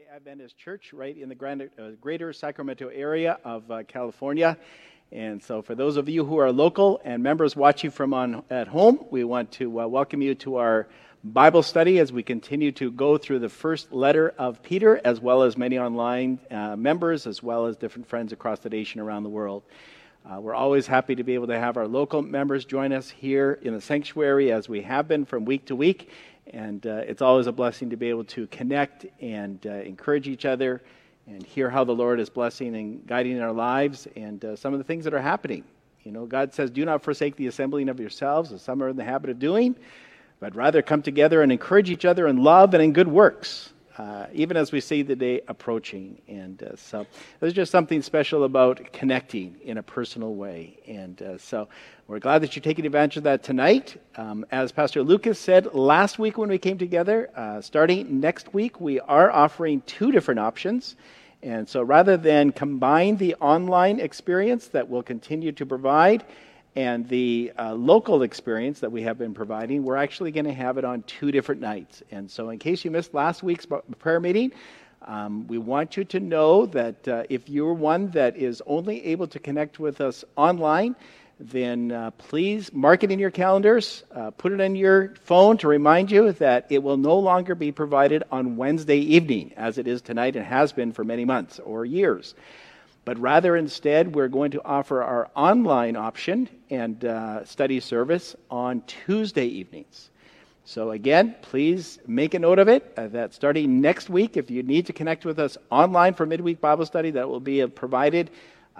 Adventist Church right in the greater Sacramento area of California. And so for those of you who are local and members watching from at home, we want to welcome you to our Bible study as we continue to go through the first letter of Peter, as well as many online members, as well as different friends across the nation around the world. We're always happy to be able to have our local members join us here in the sanctuary, as we have been from week to week. And it's always a blessing to be able to connect and encourage each other and hear how the Lord is blessing and guiding our lives and some of the things that are happening. You know, God says, do not forsake the assembling of yourselves, as some are in the habit of doing, but rather come together and encourage each other in love and in good works, even as we see the day approaching. And so there's just something special about connecting in a personal way. And so we're glad that you're taking advantage of that tonight. As Pastor Lucas said last week when we came together, starting next week, we are offering two different options. And so rather than combine the online experience that we'll continue to provide and the local experience that we have been providing, we're actually going to have it on two different nights. And so in case you missed last week's prayer meeting, we want you to know that if you're one that is only able to connect with us online, then please mark it in your calendars, put it in your phone to remind you that it will no longer be provided on Wednesday evening, as it is tonight and has been for many months or years. But rather instead, we're going to offer our online option and study service on Tuesday evenings. So again, please make a note of it, that starting next week, if you need to connect with us online for midweek Bible study, that will be provided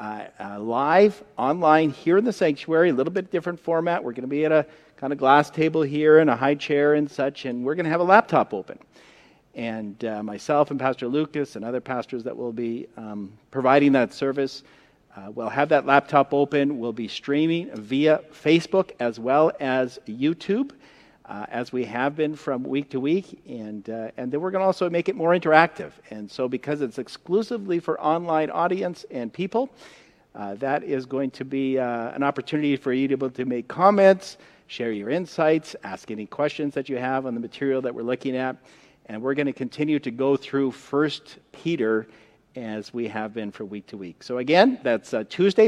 live online here in the sanctuary, a little bit different format. We're going to be at a kind of glass table here and a high chair and such, and we're going to have a laptop open. And myself and Pastor Lucas and other pastors that will be providing that service will have that laptop open. We'll be streaming via Facebook as well as YouTube, as we have been from week to week. And then we're going to also make it more interactive. And so because it's exclusively for online audience and people, that is going to be an opportunity for you to be able to make comments, share your insights, ask any questions that you have on the material that we're looking at. And we're going to continue to go through 1 Peter as we have been for week to week. So again, that's Tuesday,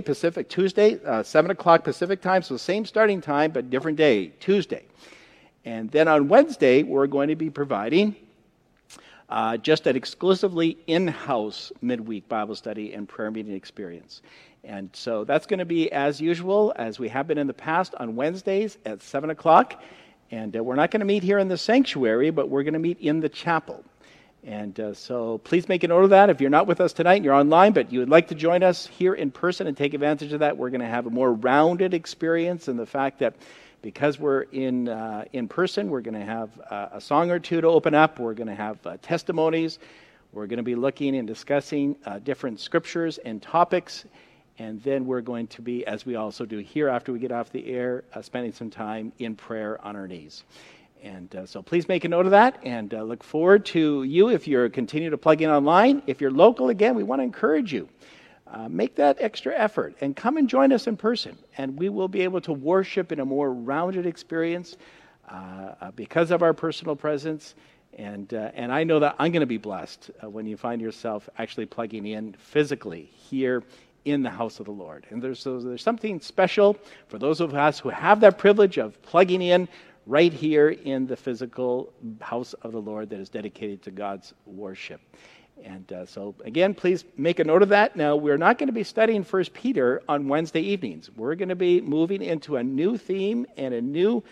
7 o'clock Pacific time. So same starting time, but different day, Tuesday. And then on Wednesday, we're going to be providing just an exclusively in-house midweek Bible study and prayer meeting experience. And so that's going to be as usual, as we have been in the past, on Wednesdays at 7 o'clock. And we're not going to meet here in the sanctuary, but we're going to meet in the chapel. And so please make a note of that. If you're not with us tonight and you're online, but you would like to join us here in person and take advantage of that, we're going to have a more rounded experience in the fact that because we're in person, we're going to have a song or two to open up. We're going to have testimonies. We're going to be looking and discussing different scriptures and topics. And then we're going to be, as we also do here after we get off the air, spending some time in prayer on our knees. And so please make a note of that and look forward to you if you're continue to plug in online. If you're local, again, we want to encourage you. Make that extra effort and come and join us in person. And we will be able to worship in a more rounded experience because of our personal presence. And I know that I'm going to be blessed when you find yourself actually plugging in physically here in the house of the Lord. And there's something special for those of us who have that privilege of plugging in right here in the physical house of the Lord that is dedicated to God's worship. And so again, please make a note of that. Now, we're not going to be studying 1 Peter on Wednesday evenings. We're going to be moving into a new theme and a new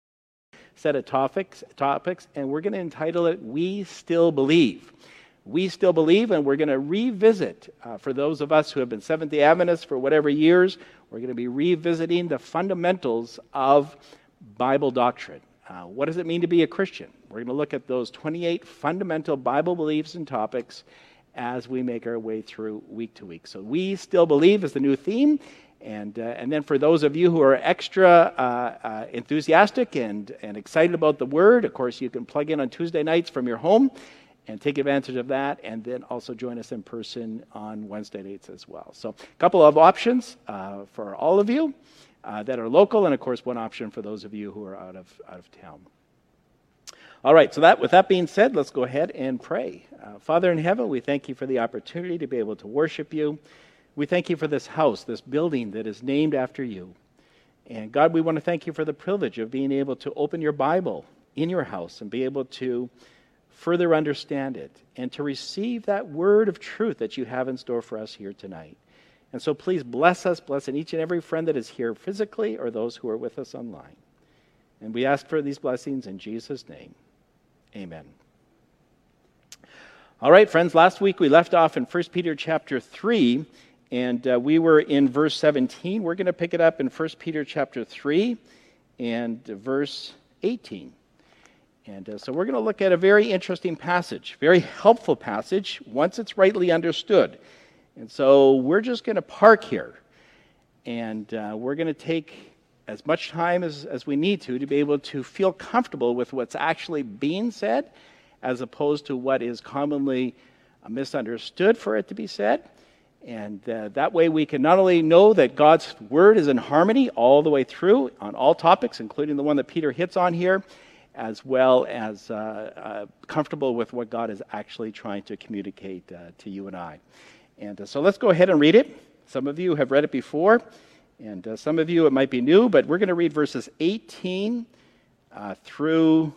set of topics, and we're going to entitle it, We Still Believe. We still believe, and we're going to revisit, for those of us who have been Seventh-day Adventists for whatever years, we're going to be revisiting the fundamentals of Bible doctrine. What does it mean to be a Christian? We're going to look at those 28 fundamental Bible beliefs and topics as we make our way through week to week. So we still believe is the new theme. And then for those of you who are extra enthusiastic and excited about the Word, of course, you can plug in on Tuesday nights from your home and take advantage of that, and then also join us in person on Wednesday nights as well. So a couple of options for all of you that are local, and of course one option for those of you who are out of town. All right, so with that being said, let's go ahead and pray. Father in heaven, we thank you for the opportunity to be able to worship you. We thank you for this house, this building that is named after you. And God, we want to thank you for the privilege of being able to open your Bible in your house and be able to further understand it and to receive that word of truth that you have in store for us here tonight. And so please bless us, bless each and every friend that is here physically or those who are with us online. And we ask for these blessings in Jesus' name. Amen. All right, friends, last week we left off in 1 Peter chapter 3, and we were in verse 17. We're going to pick it up in 1 Peter chapter 3 and verse 18. And so we're going to look at a very interesting passage, very helpful passage, once it's rightly understood. And so we're just going to park here, and we're going to take as much time as we need to be able to feel comfortable with what's actually being said, as opposed to what is commonly misunderstood for it to be said. And that way we can not only know that God's word is in harmony all the way through on all topics, including the one that Peter hits on here, as well as comfortable with what God is actually trying to communicate to you and I. And so let's go ahead and read it. Some of you have read it before, and some of you it might be new, but we're going to read verses 18 through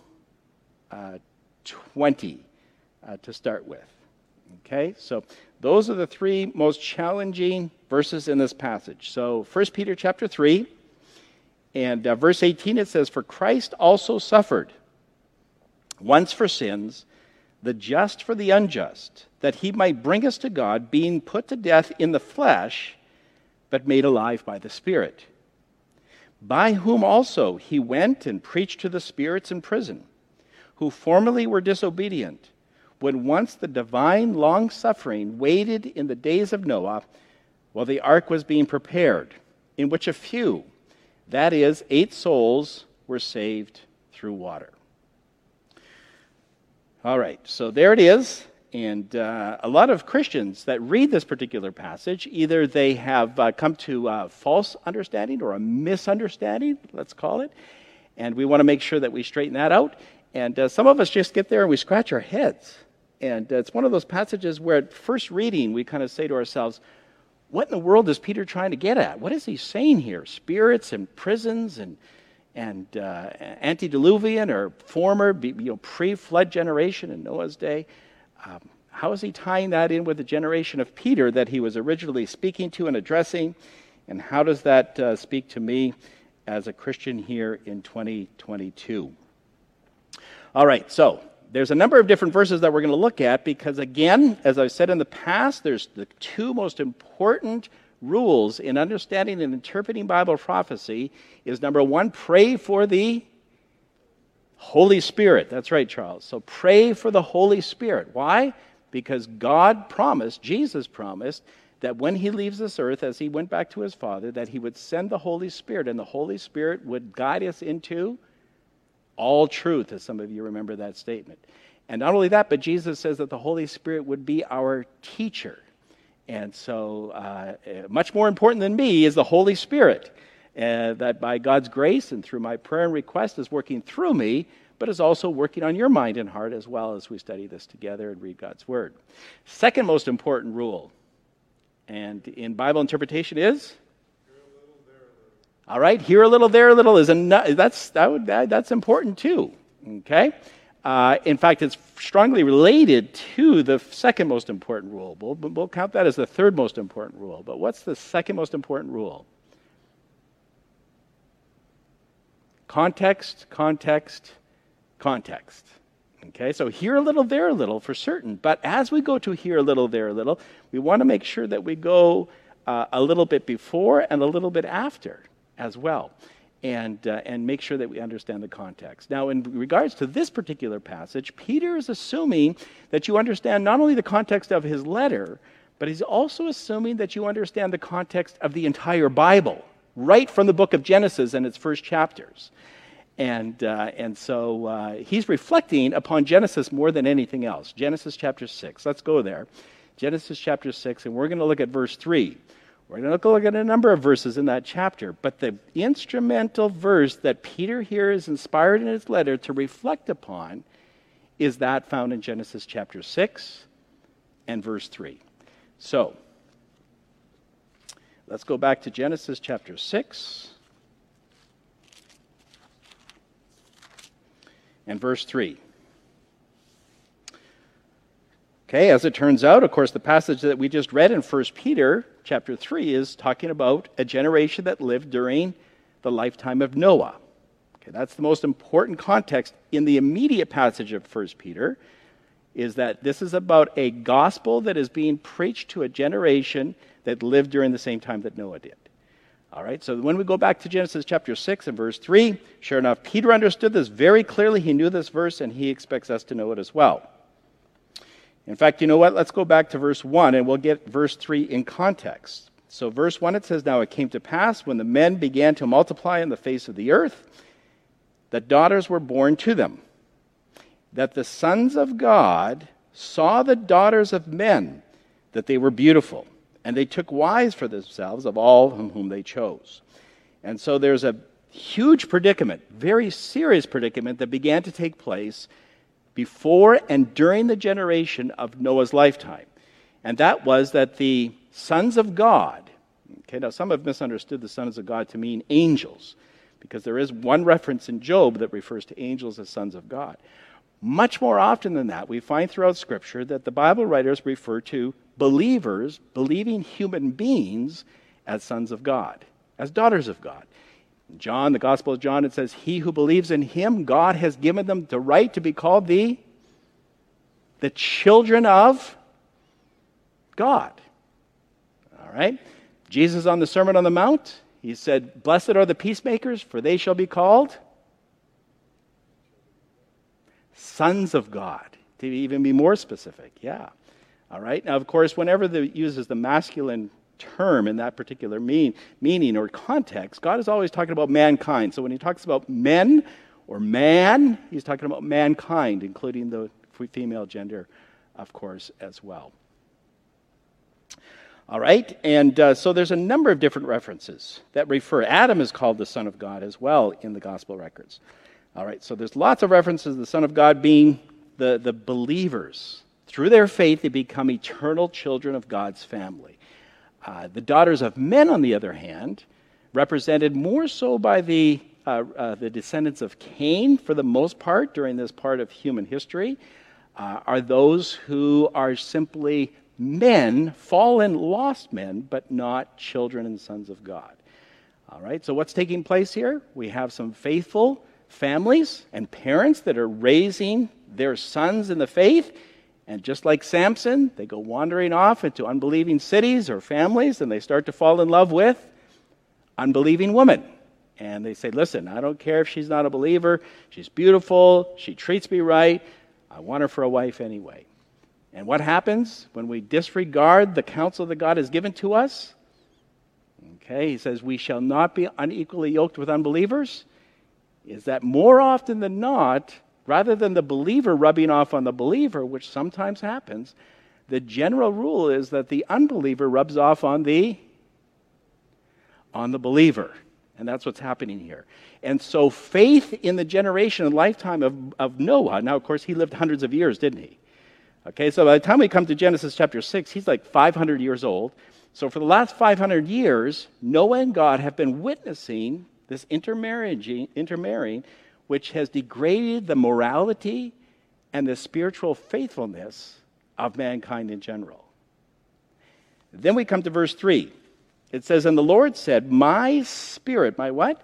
20 to start with. Okay, so those are the three most challenging verses in this passage. So 1 Peter chapter 3, and verse 18, it says, "For Christ also suffered once for sins, the just for the unjust, that he might bring us to God, being put to death in the flesh, but made alive by the Spirit, by whom also he went and preached to the spirits in prison, who formerly were disobedient, when once the divine long-suffering waited in the days of Noah, while the ark was being prepared, in which a few, that is, 8 souls, were saved through water." All right, so there it is. And a lot of Christians that read this particular passage, either they have come to a false understanding or a misunderstanding, let's call it, and we want to make sure that we straighten that out. And some of us just get there and we scratch our heads. And it's one of those passages where at first reading we kind of say to ourselves, what in the world is Peter trying to get at? What is he saying here? Spirits and prisons and antediluvian or former, pre-flood generation in Noah's day. How is he tying that in with the generation of Peter that he was originally speaking to and addressing? And how does that speak to me as a Christian here in 2022? All right, so there's a number of different verses that we're going to look at because, again, as I've said in the past, there's the two most important rules in understanding and interpreting Bible prophecy is, number one, pray for the Holy Spirit. That's right, Charles. So pray for the Holy Spirit. Why? Because God promised, Jesus promised, that when he leaves this earth, as he went back to his Father, that he would send the Holy Spirit, and the Holy Spirit would guide us into all truth, as some of you remember that statement. And not only that, but Jesus says that the Holy Spirit would be our teacher. And so much more important than me is the Holy Spirit, that by God's grace and through my prayer and request is working through me, but is also working on your mind and heart as well as we study this together and read God's Word. Second most important rule, and in Bible interpretation is? All right, here a little, there a little that's important too. Okay, in fact, it's strongly related to the second most important rule. We'll count that as the third most important rule. But what's the second most important rule? Context, context, context. Okay, so here a little, there a little for certain. But as we go to here a little, there a little, we want to make sure that we go a little bit before and a little bit after as well, and make sure that we understand the context. Now, in regards to this particular passage, Peter is assuming that you understand not only the context of his letter, but he's also assuming that you understand the context of the entire Bible, right from the book of Genesis and its first chapters. And so he's reflecting upon Genesis more than anything else. Genesis chapter 6. Let's go there. Genesis chapter 6, and we're going to look at verse 3. We're going to look at a number of verses in that chapter, but the instrumental verse that Peter here is inspired in his letter to reflect upon is that found in Genesis chapter 6 and verse 3. So, let's go back to Genesis chapter 6 and verse 3. Okay, as it turns out, of course, the passage that we just read in 1 Peter chapter 3 is talking about a generation that lived during the lifetime of Noah. Okay, that's the most important context in the immediate passage of 1 Peter, is that this is about a gospel that is being preached to a generation that lived during the same time that Noah did. All right, so when we go back to Genesis chapter 6 and verse 3, sure enough, Peter understood this very clearly. He knew this verse, and he expects us to know it as well. In fact, you know what? Let's go back to verse 1, and we'll get verse 3 in context. So verse 1, it says, "Now it came to pass, when the men began to multiply on the face of the earth, that daughters were born to them, that the sons of God saw the daughters of men, that they were beautiful, and they took wives for themselves of all whom they chose." And so there's a huge predicament, very serious predicament, that began to take place before and during the generation of Noah's lifetime. And that was that the sons of God, okay, now some have misunderstood the sons of God to mean angels, because there is one reference in Job that refers to angels as sons of God. Much more often than that, we find throughout Scripture that the Bible writers refer to believers, believing human beings, as sons of God, as daughters of God. In John, the Gospel of John, it says, "He who believes in him, God has given them the right to be called the children of God." All right? Jesus on the Sermon on the Mount, he said, "Blessed are the peacemakers, for they shall be called sons of God." To even be more specific, yeah. All right? Now, of course, whenever it uses the masculine term in that particular meaning or context, God is always talking about mankind. So when he talks about men or man, he's talking about mankind, including the female gender, of course, as well. All right, and so there's a number of different references that refer. Adam is called the Son of God as well in the Gospel records. All right, so there's lots of references to the Son of God being the believers. Through their faith, they become eternal children of God's family. The daughters of men, on the other hand, represented more so by the descendants of Cain, for the most part, during this part of human history, are those who are simply men, fallen, lost men, but not children and sons of God. All right, so what's taking place here? We have some faithful families and parents that are raising their sons in the faith. And just like Samson, they go wandering off into unbelieving cities or families, and they start to fall in love with unbelieving women. And they say, "Listen, I don't care if she's not a believer. She's beautiful. She treats me right. I want her for a wife anyway." And what happens when we disregard the counsel that God has given to us? Okay, he says, "We shall not be unequally yoked with unbelievers." Is that more often than not, rather than the believer rubbing off on the believer, which sometimes happens, the general rule is that the unbeliever rubs off on the believer. And that's what's happening here. And so faith in the generation and lifetime of Noah, now of course he lived hundreds of years, didn't he? Okay, so by the time we come to Genesis chapter 6, he's like 500 years old. So for the last 500 years, Noah and God have been witnessing this intermarrying, which has degraded the morality and the spiritual faithfulness of mankind in general. Then we come to verse 3. It says, "And the Lord said, my spirit," my what?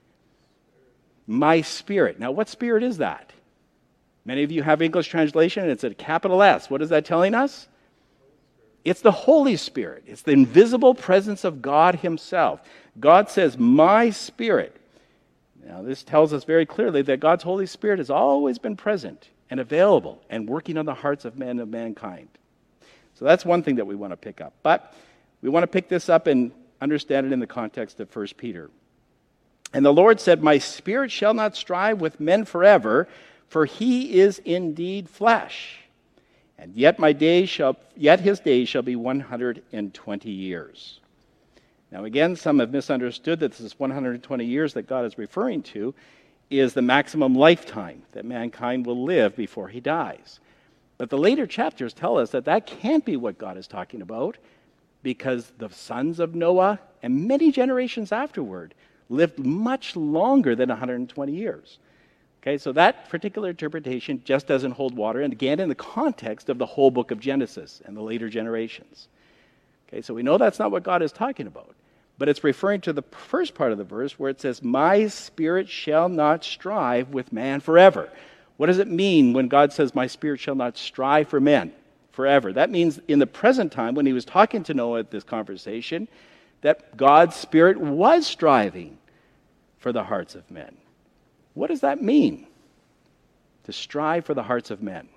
My spirit. Now, what spirit is that? Many of you have English translation, and it's a capital S. What is that telling us? It's the Holy Spirit. It's the invisible presence of God himself. God says, "My spirit." Now, this tells us very clearly that God's Holy Spirit has always been present and available and working on the hearts of men of mankind. So that's one thing that we want to pick up. But we want to pick this up and understand it in the context of 1 Peter. "And the Lord said, my spirit shall not strive with men forever, for he is indeed flesh. And yet his days shall be 120 years. Now again, some have misunderstood that this is 120 years that God is referring to is the maximum lifetime that mankind will live before he dies. But the later chapters tell us that that can't be what God is talking about, because the sons of Noah and many generations afterward lived much longer than 120 years. Okay, so that particular interpretation just doesn't hold water, and again, in the context of the whole book of Genesis and the later generations. Okay, so we know that's not what God is talking about, but it's referring to the first part of the verse where it says, "My spirit shall not strive with man forever." What does it mean when God says, "My spirit shall not strive for men forever"? That means in the present time, when he was talking to Noah at this conversation, that God's spirit was striving for the hearts of men. What does that mean? To strive for the hearts of men.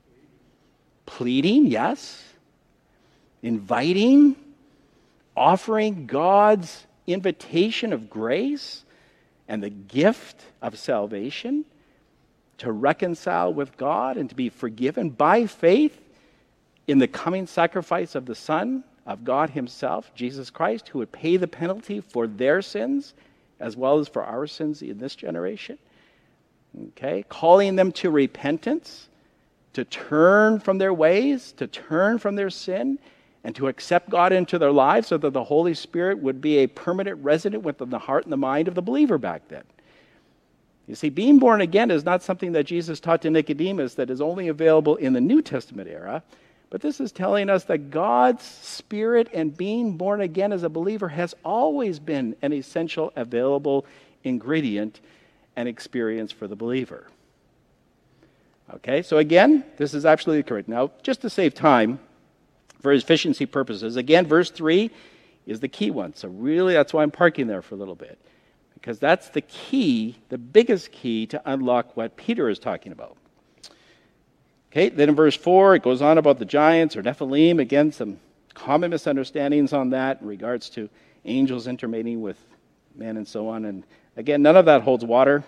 Pleading, yes. Inviting, offering God's invitation of grace and the gift of salvation to reconcile with God and to be forgiven by faith in the coming sacrifice of the Son of God himself, Jesus Christ, who would pay the penalty for their sins as well as for our sins in this generation. Okay, calling them to repentance, to turn from their ways, to turn from their sin, and to accept God into their lives so that the Holy Spirit would be a permanent resident within the heart and the mind of the believer back then. You see, being born again is not something that Jesus taught to Nicodemus that is only available in the New Testament era, but this is telling us that God's Spirit and being born again as a believer has always been an essential available ingredient and experience for the believer. Okay, so again, this is absolutely correct. Now, just to save time, for efficiency purposes, again, verse 3 is the key one. So really, that's why I'm parking there for a little bit, because that's the key, the biggest key to unlock what Peter is talking about. Okay, then in verse 4, it goes on about the giants or Nephilim. Again, some common misunderstandings on that in regards to angels intermating with men and so on. And again, none of that holds water.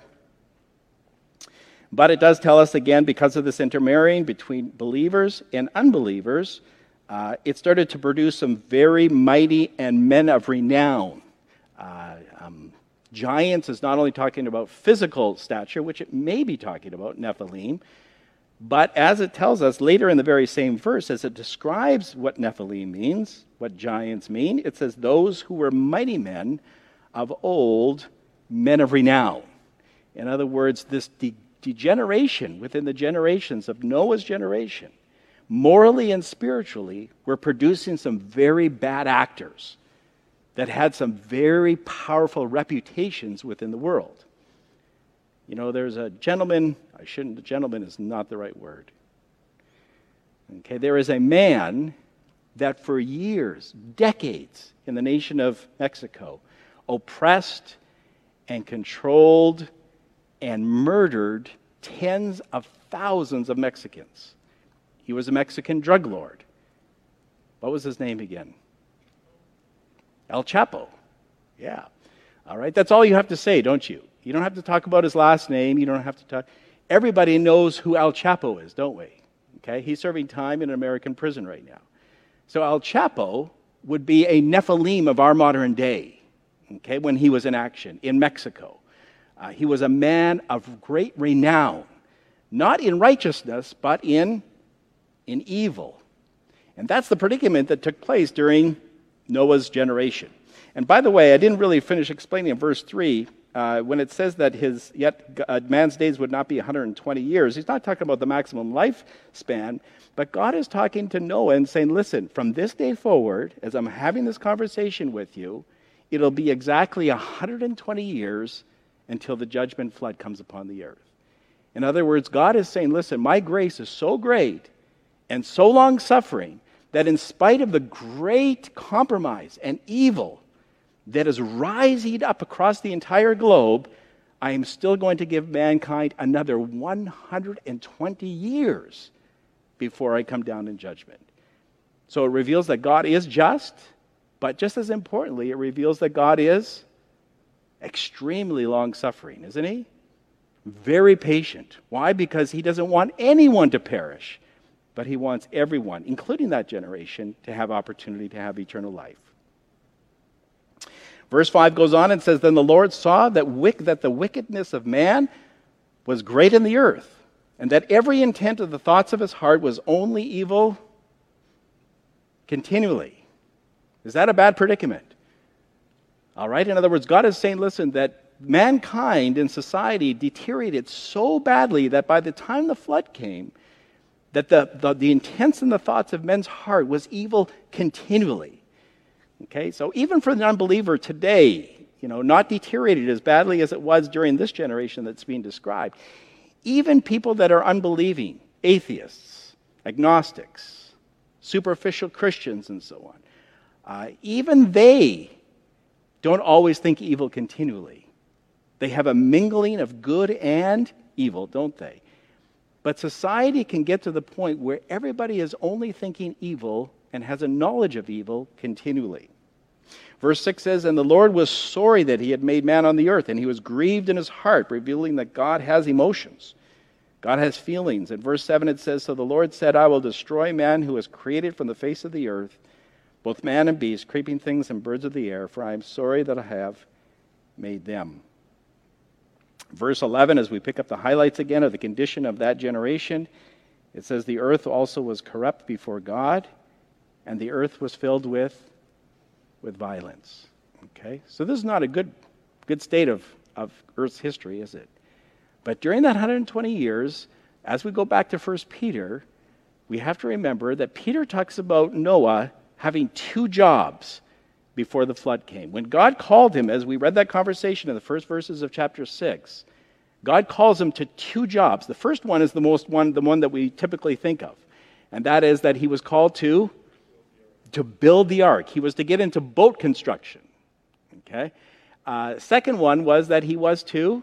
But it does tell us, again, because of this intermarrying between believers and unbelievers, it started to produce some very mighty and men of renown. Giants is not only talking about physical stature, which it may be talking about, Nephilim, but as it tells us later in the very same verse, as it describes what Nephilim means, what giants mean, it says those who were mighty men of old, men of renown. In other words, this degeneration within the generations of Noah's generation, morally and spiritually, were producing some very bad actors that had some very powerful reputations within the world. You know, there's a gentleman, gentleman is not the right word. Okay, there is a man that for years, decades, in the nation of Mexico, oppressed and controlled and murdered tens of thousands of Mexicans. He was a Mexican drug lord. What was his name again? El Chapo. Yeah. All right, that's all you have to say, don't you? You don't have to talk about his last name. You don't have to talk. Everybody knows who El Chapo is, don't we? Okay, he's serving time in an American prison right now. So El Chapo would be a Nephilim of our modern day, okay, when he was in action in Mexico. He was a man of great renown, not in righteousness, but in evil. And that's the predicament that took place during Noah's generation. And by the way, I didn't really finish explaining in verse 3, when it says that man's days would not be 120 years, he's not talking about the maximum lifespan, but God is talking to Noah and saying, listen, from this day forward, as I'm having this conversation with you, it'll be exactly 120 years until the judgment flood comes upon the earth. In other words, God is saying, listen, my grace is so great and so long-suffering that in spite of the great compromise and evil that is rising up across the entire globe, I am still going to give mankind another 120 years before I come down in judgment. So it reveals that God is just, but just as importantly, it reveals that God is extremely long-suffering, isn't he? Very patient. Why? Because he doesn't want anyone to perish, but he wants everyone, including that generation, to have opportunity to have eternal life. Verse 5 goes on and says, Then the Lord saw that the wickedness of man was great in the earth, and that every intent of the thoughts of his heart was only evil continually. Is that a bad predicament? All right? In other words, God is saying, listen, that mankind in society deteriorated so badly that by the time the flood came, that the intents and the thoughts of men's heart was evil continually. Okay? So even for the unbeliever today, not deteriorated as badly as it was during this generation that's being described, even people that are unbelieving, atheists, agnostics, superficial Christians, and so on, even they don't always think evil continually. They have a mingling of good and evil, don't they? But society can get to the point where everybody is only thinking evil and has a knowledge of evil continually. Verse 6 says, And the Lord was sorry that he had made man on the earth, and he was grieved in his heart, revealing that God has emotions. God has feelings. In verse 7 it says, So the Lord said, I will destroy man who is created from the face of the earth, both man and beast, creeping things and birds of the air, for I am sorry that I have made them. Verse 11, as we pick up the highlights again of the condition of that generation, it says, The earth also was corrupt before God, and the earth was filled with violence. Okay? So this is not a good state of Earth's history, is it? But during that 120 years, as we go back to 1 Peter, we have to remember that Peter talks about Noah having two jobs before the flood came. When God called him, as we read that conversation in the first verses of chapter 6, God calls him to two jobs. The first one is the one that we typically think of, and that is that he was called to build the ark. He was to get into boat construction. Okay. Second one was that he was to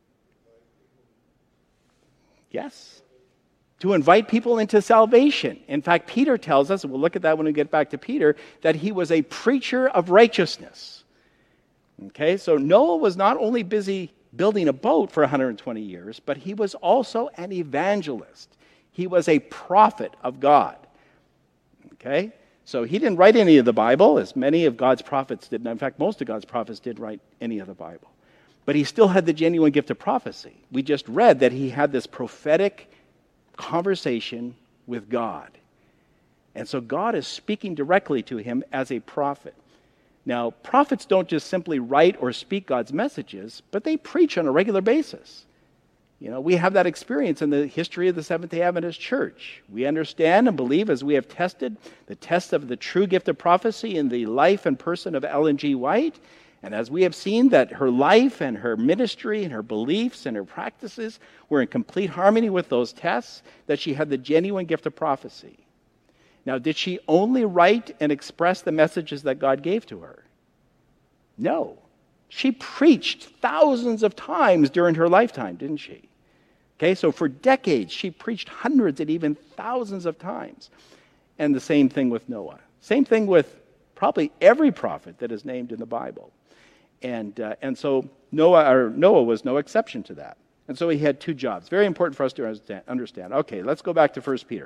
invite people into salvation. In fact, Peter tells us, and we'll look at that when we get back to Peter, that he was a preacher of righteousness. Okay, so Noah was not only busy building a boat for 120 years, but he was also an evangelist. He was a prophet of God. Okay, so he didn't write any of the Bible, as many of God's prophets did. In fact, most of God's prophets did write any of the Bible. But he still had the genuine gift of prophecy. We just read that he had this prophetic conversation with God. And so God is speaking directly to him as a prophet. Now, prophets don't just simply write or speak God's messages, but they preach on a regular basis. We have that experience in the history of the Seventh-day Adventist Church. We understand and believe, as we have tested the test of the true gift of prophecy in the life and person of Ellen G. White, and as we have seen that her life and her ministry and her beliefs and her practices were in complete harmony with those tests, that she had the genuine gift of prophecy. Now, did she only write and express the messages that God gave to her? No. She preached thousands of times during her lifetime, didn't she? Okay, so for decades, she preached hundreds and even thousands of times. And the same thing with Noah. Same thing with probably every prophet that is named in the Bible. And so Noah was no exception to that. And so he had two jobs. Very important for us to understand. Okay, let's go back to 1 Peter.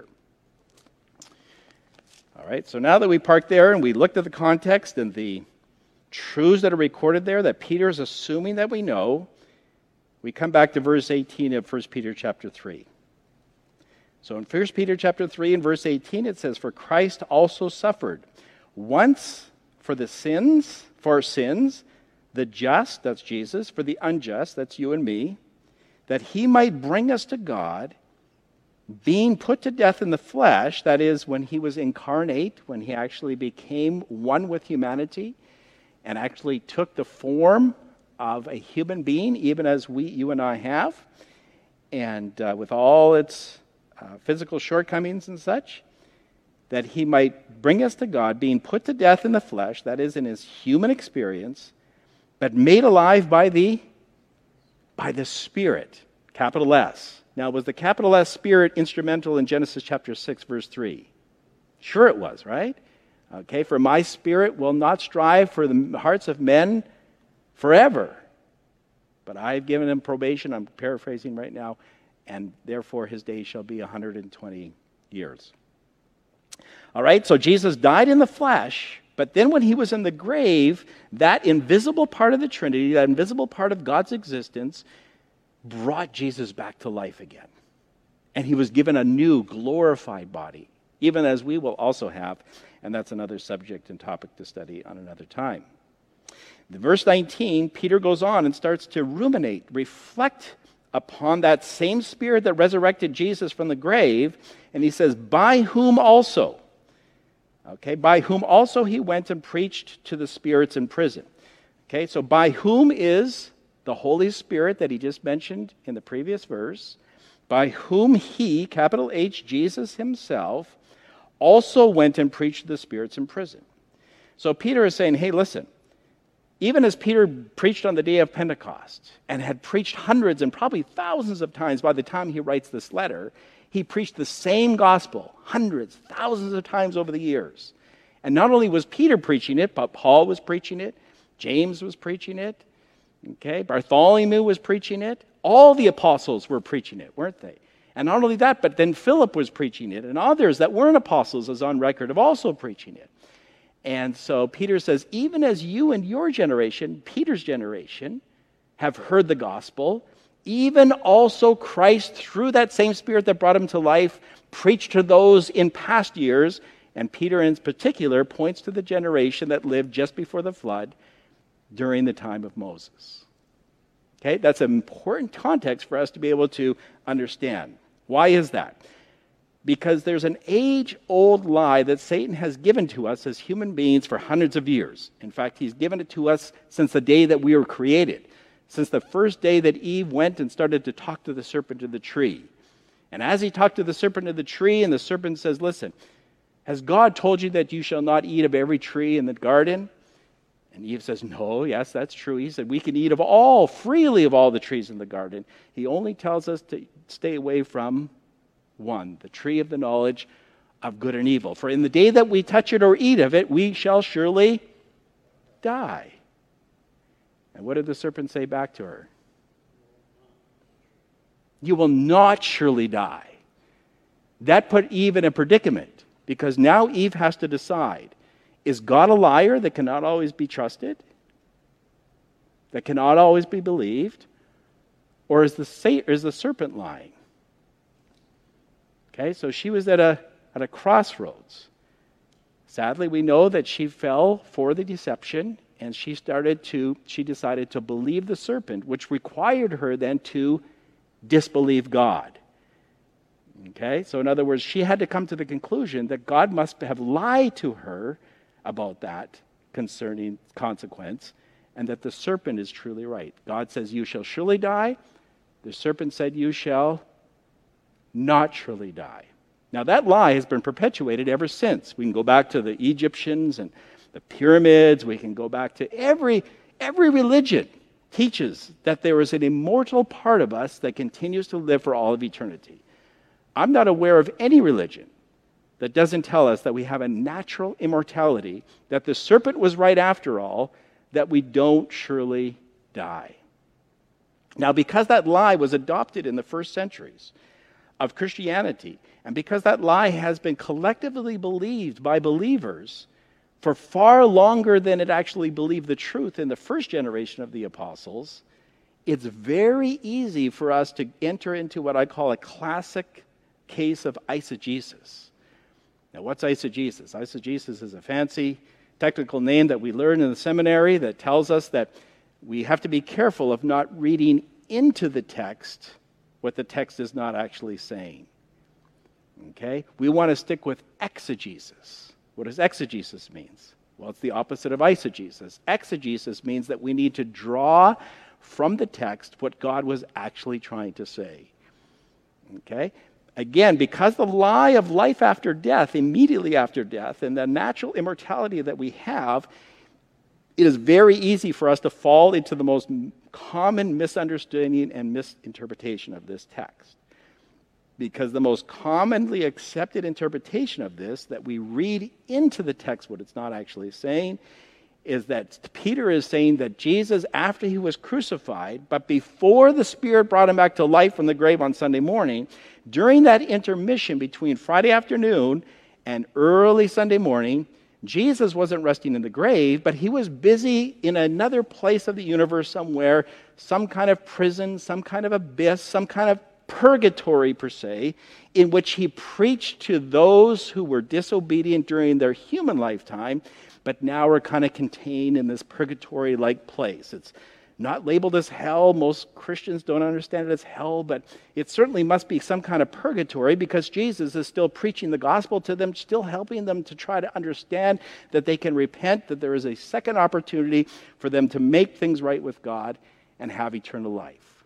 All right, so now that we parked there and we looked at the context and the truths that are recorded there that Peter is assuming that we know, we come back to verse 18 of 1 Peter chapter 3. So in 1 Peter chapter 3 and verse 18 it says, For Christ also suffered once for sins, the just, that's Jesus, for the unjust, that's you and me, that he might bring us to God, being put to death in the flesh, that is, when he was incarnate, when he actually became one with humanity, and actually took the form of a human being, even as you and I have, and with all its physical shortcomings and such, that he might bring us to God, being put to death in the flesh, that is, in his human experience, but made alive by the Spirit, capital S. Now, was the capital S Spirit instrumental in Genesis chapter 6, verse 3? Sure it was, right? Okay, for my spirit will not strive for the hearts of men forever. But I've given him probation, I'm paraphrasing right now, and therefore his days shall be 120 years. All right, so Jesus died in the flesh But then when he was in the grave, that invisible part of the Trinity, that invisible part of God's existence, brought Jesus back to life again. And he was given a new glorified body, even as we will also have. And that's another subject and topic to study on another time. In verse 19, Peter goes on and starts to ruminate, reflect upon that same Spirit that resurrected Jesus from the grave. And he says, by whom also? Okay, by whom also he went and preached to the spirits in prison. Okay, so by whom is the Holy Spirit that he just mentioned in the previous verse, by whom he, capital H, Jesus himself, also went and preached to the spirits in prison. So Peter is saying, hey, listen, even as Peter preached on the day of Pentecost and had preached hundreds and probably thousands of times by the time he writes this letter, he preached the same gospel hundreds, thousands of times over the years. And not only was Peter preaching it, but Paul was preaching it, James was preaching it, okay, Bartholomew was preaching it. All the apostles were preaching it, weren't they? And not only that, but then Philip was preaching it, and others that weren't apostles, as on record, of also preaching it. And so Peter says, even as you and your generation, Peter's generation, have heard the gospel, even also Christ, through that same Spirit that brought him to life, preached to those in past years. And Peter in particular points to the generation that lived just before the flood during the time of Moses. Okay, that's an important context for us to be able to understand. Why is that? Because there's an age-old lie that Satan has given to us as human beings for hundreds of years. In fact, he's given it to us since the day that we were created, since the first day that Eve went and started to talk to the serpent of the tree. And as he talked to the serpent of the tree, and the serpent says, listen, has God told you that you shall not eat of every tree in the garden? And Eve says, no, yes, that's true. He said, we can eat freely of all the trees in the garden. He only tells us to stay away from one, the tree of the knowledge of good and evil. For in the day that we touch it or eat of it, we shall surely die. And what did the serpent say back to her? You will not surely die. That put Eve in a predicament, because now Eve has to decide, is God a liar that cannot always be trusted? That cannot always be believed? Or is the serpent lying? Okay, so she was at a crossroads. Sadly, we know that she fell for the deception, and she decided to believe the serpent, which required her then to disbelieve God. Okay, so in other words, she had to come to the conclusion that God must have lied to her about that concerning consequence, and that the serpent is truly right. God says, you shall surely die. The serpent said, you shall not surely die. Now that lie has been perpetuated ever since. We can go back to the Egyptians and the pyramids. We can go back to every religion teaches that there is an immortal part of us that continues to live for all of eternity. I'm not aware of any religion that doesn't tell us that we have a natural immortality, that the serpent was right after all, that we don't surely die. Now, because that lie was adopted in the first centuries of Christianity, and because that lie has been collectively believed by believers for far longer than it actually believed the truth in the first generation of the apostles, it's very easy for us to enter into what I call a classic case of eisegesis. Now, what's eisegesis? Eisegesis is a fancy technical name that we learn in the seminary that tells us that we have to be careful of not reading into the text what the text is not actually saying. Okay? We want to stick with exegesis. What does exegesis mean? Well, it's the opposite of eisegesis. Exegesis means that we need to draw from the text what God was actually trying to say. Okay? Again, because the lie of life after death, immediately after death, and the natural immortality that we have, it is very easy for us to fall into the most common misunderstanding and misinterpretation of this text. Because the most commonly accepted interpretation of this, that we read into the text what it's not actually saying, is that Peter is saying that Jesus, after he was crucified, but before the Spirit brought him back to life from the grave on Sunday morning, during that intermission between Friday afternoon and early Sunday morning, Jesus wasn't resting in the grave, but he was busy in another place of the universe somewhere, some kind of prison, some kind of abyss, some kind of purgatory per se, in which he preached to those who were disobedient during their human lifetime, but now are kind of contained in this purgatory-like place. It's not labeled as hell. Most Christians don't understand it as hell, but it certainly must be some kind of purgatory because Jesus is still preaching the gospel to them, still helping them to try to understand that they can repent, that there is a second opportunity for them to make things right with God and have eternal life.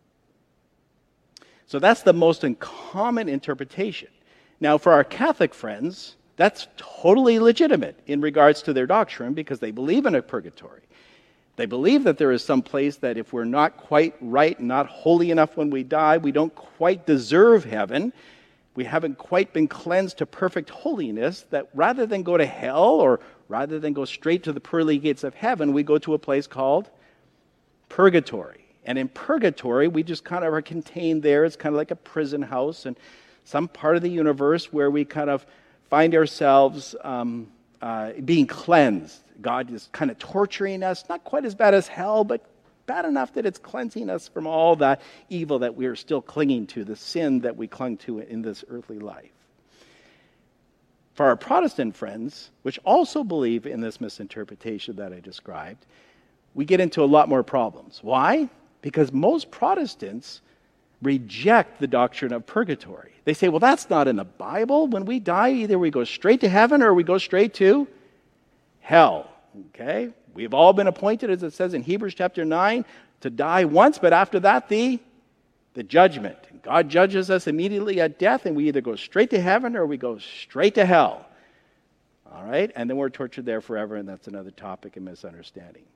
So that's the most common interpretation. Now, for our Catholic friends, that's totally legitimate in regards to their doctrine because they believe in a purgatory. They believe that there is some place that if we're not quite right, not holy enough when we die, we don't quite deserve heaven, we haven't quite been cleansed to perfect holiness, that rather than go to hell or rather than go straight to the pearly gates of heaven, we go to a place called purgatory. And in purgatory, we just kind of are contained there. It's kind of like a prison house and some part of the universe where we kind of find ourselves being cleansed. God is kind of torturing us, not quite as bad as hell, but bad enough that it's cleansing us from all that evil that we are still clinging to, the sin that we clung to in this earthly life. For our Protestant friends, which also believe in this misinterpretation that I described, we get into a lot more problems. Why? Because most Protestants reject the doctrine of purgatory. They say, well, that's not in the Bible. When we die, either we go straight to heaven or we go straight to hell. Okay? We've all been appointed, as it says in Hebrews chapter 9, to die once, but after that, the judgment. God judges us immediately at death, and we either go straight to heaven or we go straight to hell. All right? And then we're tortured there forever, and that's another topic of misunderstanding.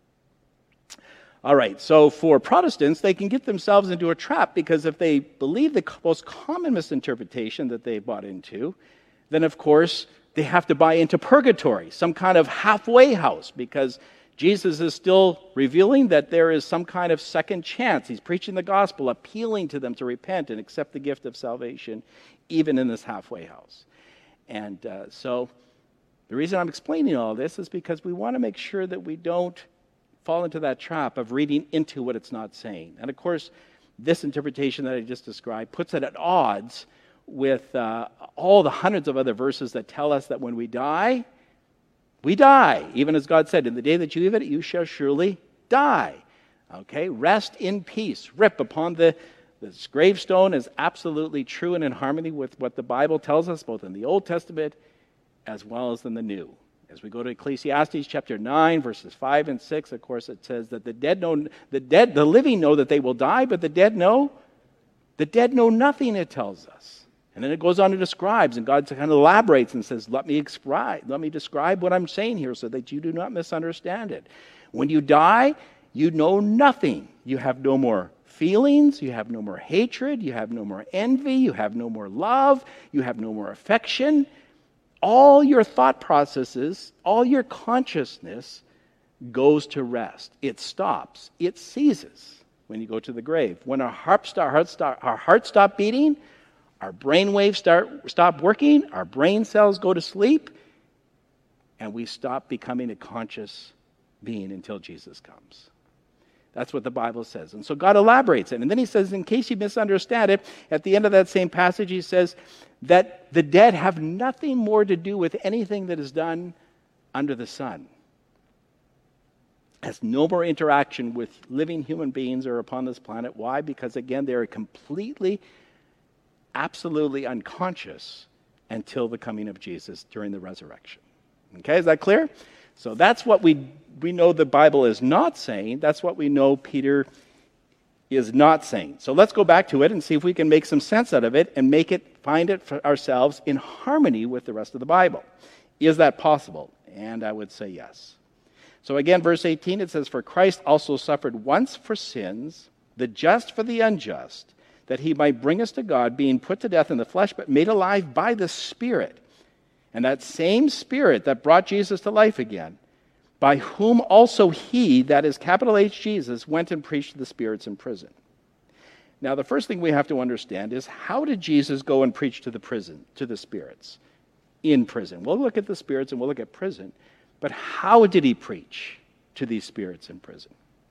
All right, so for Protestants, they can get themselves into a trap because if they believe the most common misinterpretation that they bought into, then of course they have to buy into purgatory, some kind of halfway house, because Jesus is still revealing that there is some kind of second chance. He's preaching the gospel, appealing to them to repent and accept the gift of salvation, even in this halfway house. And so the reason I'm explaining all this is because we want to make sure that we don't fall into that trap of reading into what it's not saying. And of course, this interpretation that I just described puts it at odds with all the hundreds of other verses that tell us that when we die, we die. Even as God said, in the day that you eat it, you shall surely die. Okay, rest in peace. Rip upon this gravestone is absolutely true and in harmony with what the Bible tells us, both in the Old Testament as well as in the New. As we go to Ecclesiastes chapter 9, verses 5 and 6, of course, it says that the living know that they will die, but the dead know nothing, it tells us. And then it goes on to describes, and God kind of elaborates and says, let me describe what I'm saying here so that you do not misunderstand it. When you die, you know nothing. You have no more feelings, you have no more hatred, you have no more envy, you have no more love, you have no more affection. All your thought processes, all your consciousness goes to rest. It stops. It ceases when you go to the grave. When our hearts stop beating, our brain waves stop working, our brain cells go to sleep, and we stop becoming a conscious being until Jesus comes. That's what the Bible says. And so God elaborates it. And then he says, in case you misunderstand it, at the end of that same passage, he says that the dead have nothing more to do with anything that is done under the sun. Has no more interaction with living human beings or upon this planet. Why? Because, again, they are completely, absolutely unconscious until the coming of Jesus during the resurrection. Okay, is that clear? So that's what we know the Bible is not saying. That's what we know Peter is not saying. So let's go back to it and see if we can make some sense out of it and find it for ourselves in harmony with the rest of the Bible. Is that possible? And I would say yes. So again, verse 18, it says, "For Christ also suffered once for sins, the just for the unjust, that he might bring us to God, being put to death in the flesh, but made alive by the Spirit. And that same Spirit that brought Jesus to life again, by whom also he," that is capital H Jesus, "went and preached to the spirits in prison." Now, the first thing we have to understand is, how did Jesus go and preach to the spirits? in prison. We'll look at the spirits and we'll look at prison. But how did he preach to these spirits in prison?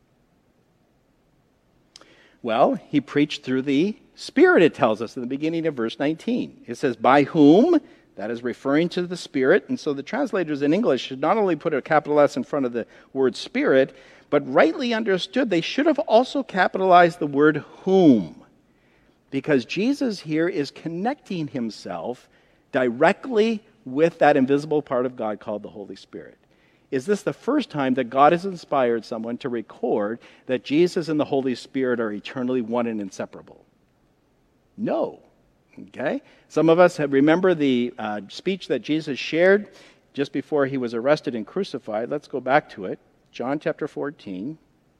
Well, he preached through the Spirit, it tells us in the beginning of verse 19. It says, by whom, that is referring to the Spirit. And so the translators in English should not only put a capital S in front of the word Spirit, but rightly understood, they should have also capitalized the word whom. Because Jesus here is connecting himself directly with that invisible part of God called the Holy Spirit. Is this the first time that God has inspired someone to record that Jesus and the Holy Spirit are eternally one and inseparable? No. Okay? Some of us remember the speech that Jesus shared just before he was arrested and crucified. Let's go back to it. John chapter 14.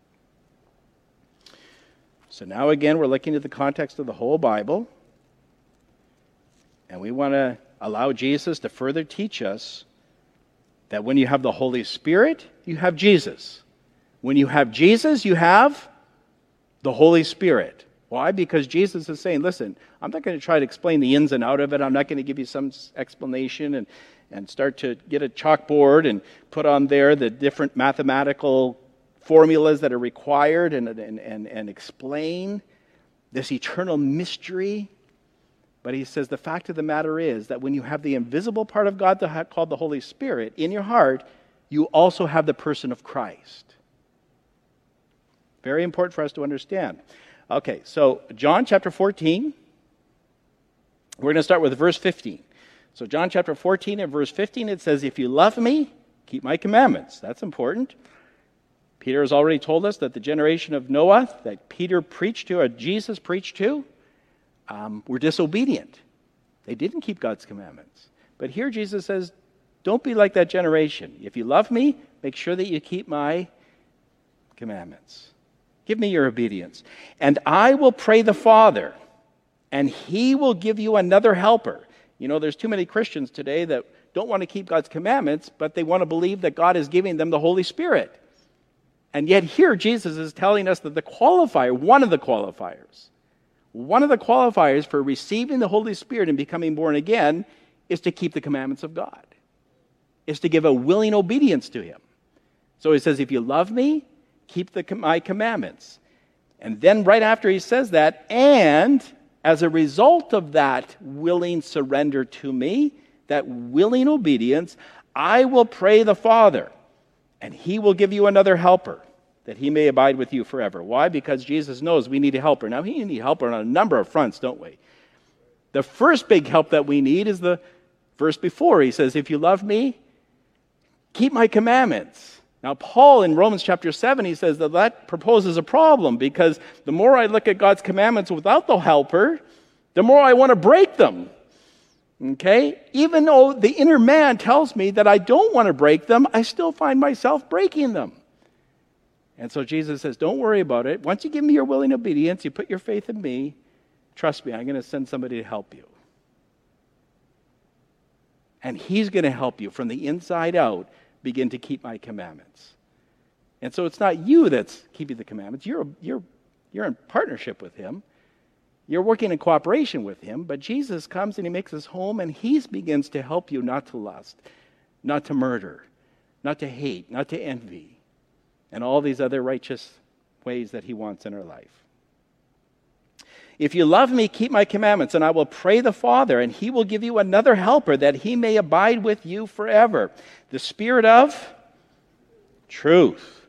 So now again, we're looking at the context of the whole Bible. And we want to allow Jesus to further teach us that when you have the Holy Spirit, you have Jesus. When you have Jesus, you have the Holy Spirit. Why? Because Jesus is saying, listen, I'm not going to try to explain the ins and out of it. I'm not going to give you some explanation and start to get a chalkboard and put on there the different mathematical formulas that are required and explain this eternal mystery. But he says the fact of the matter is that when you have the invisible part of God called the Holy Spirit in your heart, you also have the person of Christ. Very important for us to understand. Okay, so John chapter 14. We're going to start with verse 15. So John chapter 14 and verse 15, it says, if you love me, keep my commandments. That's important. Peter has already told us that the generation of Noah that Peter preached to, or Jesus preached to, were disobedient. They didn't keep God's commandments. But here Jesus says, don't be like that generation. If you love me, make sure that you keep my commandments. Give me your obedience. And I will pray the Father, and he will give you another helper. You know, there's too many Christians today that don't want to keep God's commandments, but they want to believe that God is giving them the Holy Spirit. And yet here Jesus is telling us that the qualifier, one of the qualifiers for receiving the Holy Spirit and becoming born again is to keep the commandments of God, is to give a willing obedience to him. So he says, if you love me, keep my commandments. And then right after he says that, and as a result of that willing surrender to me, that willing obedience, I will pray the Father, and he will give you another helper, that he may abide with you forever. Why? Because Jesus knows we need a helper. Now, we need a helper on a number of fronts, don't we? The first big help that we need is the verse before. He says, if you love me, keep my commandments. Now, Paul in Romans chapter 7, he says that proposes a problem, because the more I look at God's commandments without the helper, the more I want to break them. Okay? Even though the inner man tells me that I don't want to break them, I still find myself breaking them. And so Jesus says, don't worry about it. Once you give me your willing obedience, you put your faith in me, trust me, I'm going to send somebody to help you. And he's going to help you from the inside out begin to keep my commandments. And so it's not you that's keeping the commandments. You're in partnership with him. You're working in cooperation with him. But Jesus comes and he makes his home, and he begins to help you not to lust, not to murder, not to hate, not to envy, and all these other righteous ways that he wants in our life. If you love me, keep my commandments, and I will pray the Father, and he will give you another helper, that he may abide with you forever. The Spirit of truth.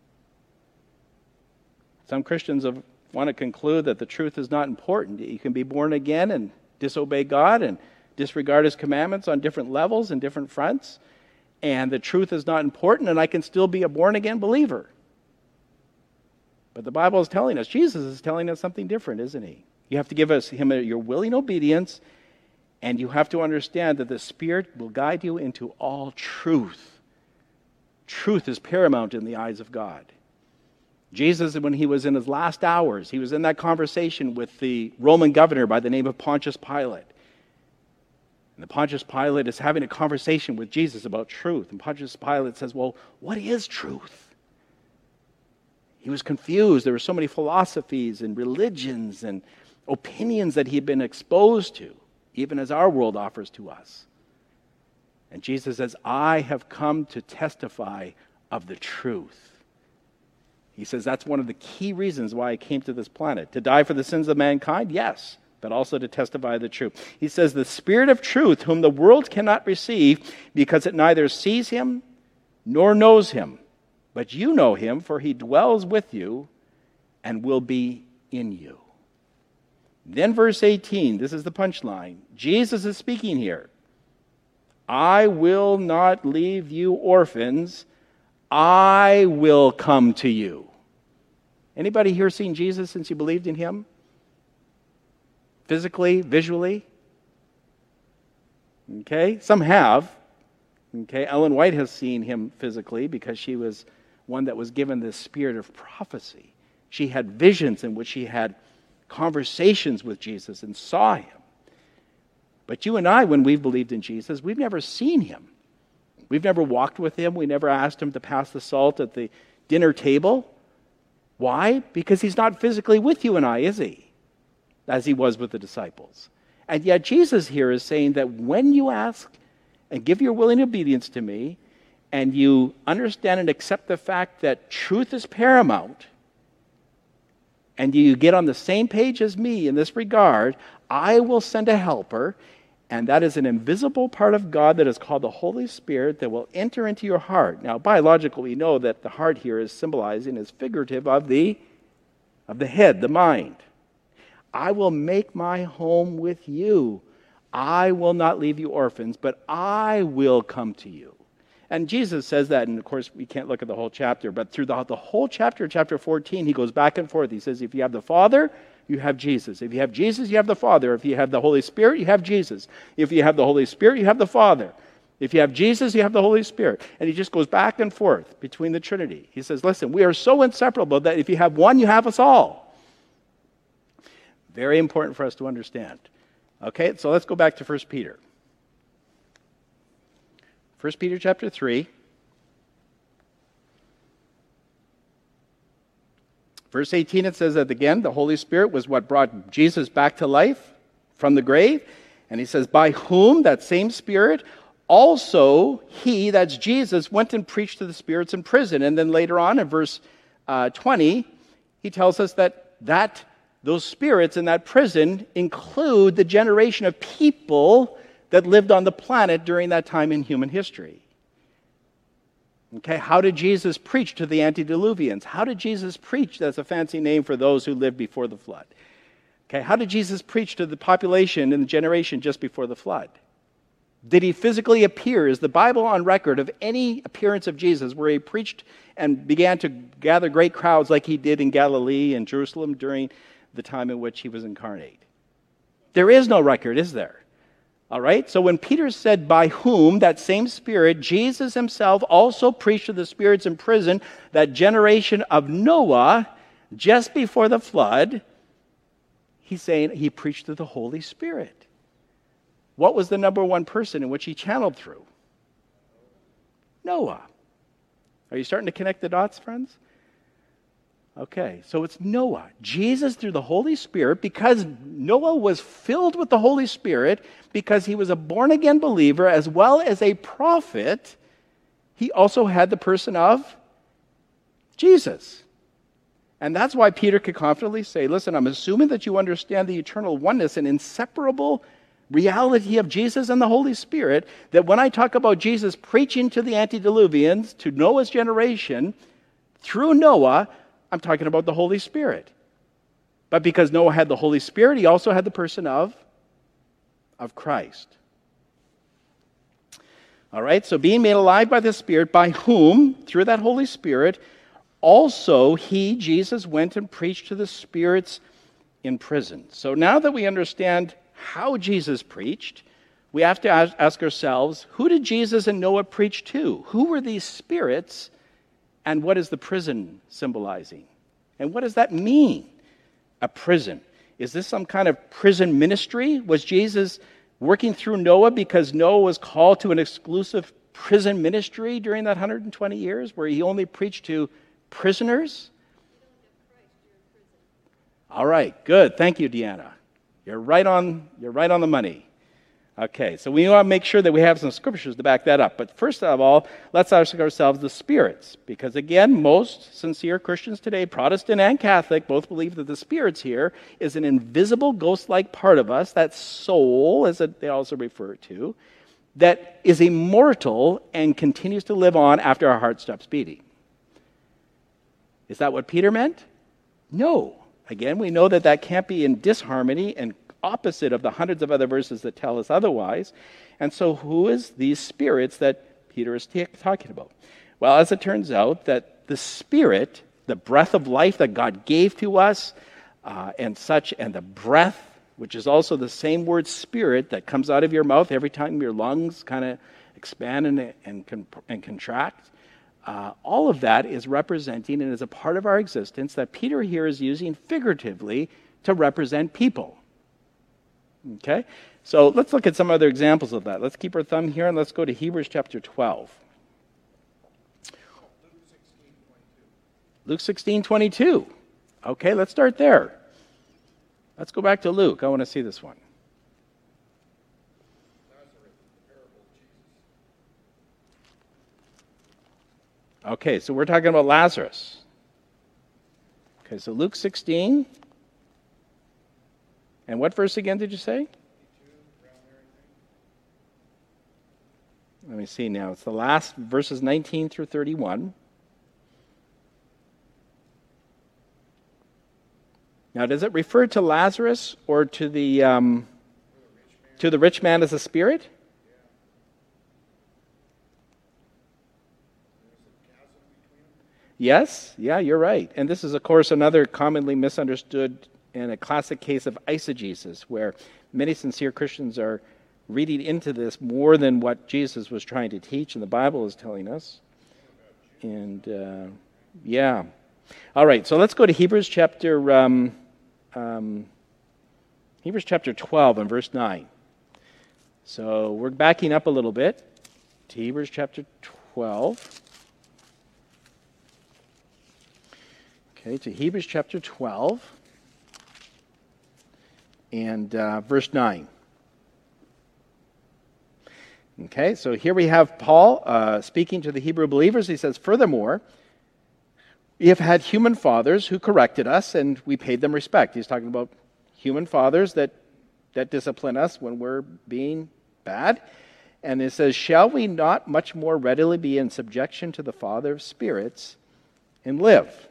Some Christians want to conclude that the truth is not important. You can be born again and disobey God and disregard his commandments on different levels and different fronts, and the truth is not important, and I can still be a born-again believer. But the Bible is telling us, Jesus is telling us something different, isn't he? You have to give him your willing obedience, and you have to understand that the Spirit will guide you into all truth. Truth is paramount in the eyes of God. Jesus, when he was in his last hours, he was in that conversation with the Roman governor by the name of Pontius Pilate. And the Pontius Pilate is having a conversation with Jesus about truth. And Pontius Pilate says, well, what is truth? He was confused. There were so many philosophies and religions and opinions that he had been exposed to, even as our world offers to us. And Jesus says, I have come to testify of the truth. He says that's one of the key reasons why I came to this planet. To die for the sins of mankind? Yes, but also to testify the truth. He says, the Spirit of truth, whom the world cannot receive, because it neither sees him nor knows him. But you know him, for he dwells with you and will be in you. Then verse 18, this is the punchline. Jesus is speaking here. I will not leave you orphans. I will come to you. Anybody here seen Jesus since you believed in him? Physically, visually? Okay, some have. Okay, Ellen White has seen him physically because she was one that was given the spirit of prophecy. She had visions in which she had conversations with Jesus and saw him. But you and I, when we've believed in Jesus, we've never seen him. We've never walked with him. We never asked him to pass the salt at the dinner table. Why? Because he's not physically with you and I, is he? As he was with the disciples. And yet Jesus here is saying that when you ask and give your willing obedience to me, and you understand and accept the fact that truth is paramount, and you get on the same page as me in this regard, I will send a helper, and that is an invisible part of God that is called the Holy Spirit that will enter into your heart. Now, biologically, we know that the heart here is symbolizing, is figurative of the head, the mind. I will make my home with you. I will not leave you orphans, but I will come to you. And Jesus says that, and of course, we can't look at the whole chapter, but through the whole chapter, chapter 14, he goes back and forth. He says, if you have the Father, you have Jesus. If you have Jesus, you have the Father. If you have the Holy Spirit, you have Jesus. If you have the Holy Spirit, you have the Father. If you have Jesus, you have the Holy Spirit. And he just goes back and forth between the Trinity. He says, listen, we are so inseparable that if you have one, you have us all. Very important for us to understand. Okay, so let's go back to 1 Peter. 1 Peter chapter 3. Verse 18, it says that again, the Holy Spirit was what brought Jesus back to life from the grave. And he says, by whom, that same Spirit, also he, that's Jesus, went and preached to the spirits in prison. And then later on in verse 20, he tells us that those spirits in that prison include the generation of people that lived on the planet during that time in human history. Okay, how did Jesus preach to the antediluvians? How did Jesus preach? That's a fancy name for those who lived before the flood. Okay, how did Jesus preach to the population in the generation just before the flood? Did he physically appear? Is the Bible on record of any appearance of Jesus where he preached and began to gather great crowds like he did in Galilee and Jerusalem during the time in which he was incarnate? There is no record, is there? All right, so when Peter said, by whom, that same Spirit, Jesus himself also preached to the spirits in prison, that generation of Noah, just before the flood, he's saying he preached to the Holy Spirit. What was the number one person in which he channeled through? Noah. Are you starting to connect the dots, friends? Okay, so it's Noah. Jesus through the Holy Spirit, because Noah was filled with the Holy Spirit, because he was a born-again believer as well as a prophet, he also had the person of Jesus. And that's why Peter could confidently say, listen, I'm assuming that you understand the eternal oneness and inseparable reality of Jesus and the Holy Spirit, that when I talk about Jesus preaching to the antediluvians, to Noah's generation, through Noah, I'm talking about the Holy Spirit. But because Noah had the Holy Spirit, he also had the person of Christ. All right, so being made alive by the Spirit, by whom, through that Holy Spirit, also he, Jesus, went and preached to the spirits in prison. So now that we understand how Jesus preached, we have to ask ourselves, who did Jesus and Noah preach to? Who were these spirits? And what is the prison symbolizing? And what does that mean, a prison? Is this some kind of prison ministry? Was Jesus working through Noah because Noah was called to an exclusive prison ministry during that 120 years where he only preached to prisoners? All right, good. Thank you, Deanna. You're right on the money. Okay, so we want to make sure that we have some scriptures to back that up. But first of all, let's ask ourselves the spirits. Because again, most sincere Christians today, Protestant and Catholic, both believe that the spirits here is an invisible ghost-like part of us, that soul, as they also refer to, that is immortal and continues to live on after our heart stops beating. Is that what Peter meant? No. Again, we know that that can't be in disharmony and opposite of the hundreds of other verses that tell us otherwise. And so who is these spirits that Peter is talking about? Well, as it turns out, that the Spirit, the breath of life that God gave to us and the breath, which is also the same word spirit that comes out of your mouth every time your lungs kind of expand and contract, all of that is representing and is a part of our existence that Peter here is using figuratively to represent people. Okay, so let's look at some other examples of that. Let's keep our thumb here and let's go to Hebrews chapter 12. Luke 16:22. Okay, let's start there. Let's go back to Luke. I want to see this one. Okay, so we're talking about Lazarus. Okay, so Luke 16. And what verse again did you say? Let me see now. It's the last verses 19 through 31. Now, does it refer to Lazarus or to the rich man as a spirit? Yes, yeah, you're right. And this is, of course, another commonly misunderstood and a classic case of eisegesis, where many sincere Christians are reading into this more than what Jesus was trying to teach and the Bible is telling us. And, yeah. All right, so let's go to Hebrews chapter 12 and verse 9. So we're backing up a little bit to Hebrews chapter 12. Okay, to Hebrews chapter 12 and verse 9. Okay, so here we have Paul speaking to the Hebrew believers. He says, furthermore, we have had human fathers who corrected us, and we paid them respect. He's talking about human fathers that discipline us when we're being bad. And it says, shall we not much more readily be in subjection to the Father of spirits and live?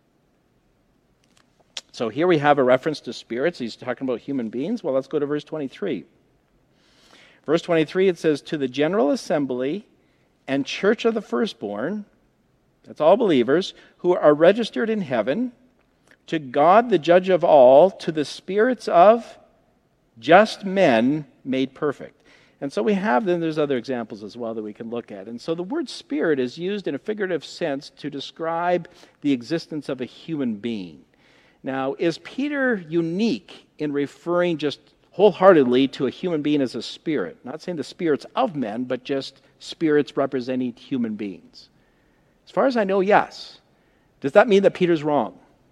So here we have a reference to spirits. He's talking about human beings. Well, let's go to verse 23. Verse 23, it says, to the general assembly and church of the firstborn, that's all believers, who are registered in heaven, to God the judge of all, to the spirits of just men made perfect. And so we have, then there's other examples as well that we can look at. And so the word spirit is used in a figurative sense to describe the existence of a human being. Now, is Peter unique in referring just wholeheartedly to a human being as a spirit? Not saying the spirits of men, but just spirits representing human beings. As far as I know, yes. Does that mean that Peter's wrong?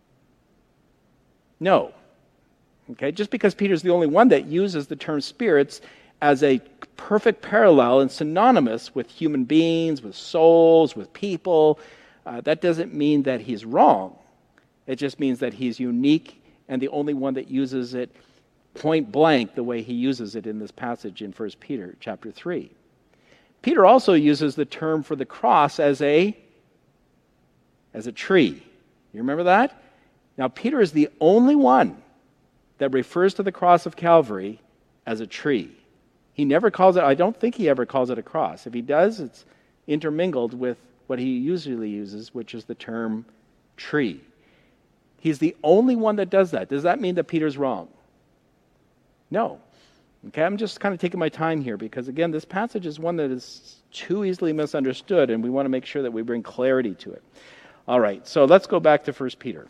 No. Okay, just because Peter's the only one that uses the term spirits as a perfect parallel and synonymous with human beings, with souls, with people, that doesn't mean that he's wrong. It just means that he's unique and the only one that uses it point blank the way he uses it in this passage in 1 Peter chapter 3. Peter also uses the term for the cross as a tree. You remember that? Now, Peter is the only one that refers to the cross of Calvary as a tree. He never calls it, I don't think he ever calls it a cross. If he does, it's intermingled with what he usually uses, which is the term tree. He's the only one that does that. Does that mean that Peter's wrong? No. Okay, I'm just kind of taking my time here because, again, this passage is one that is too easily misunderstood, and we want to make sure that we bring clarity to it. All right, so let's go back to 1 Peter.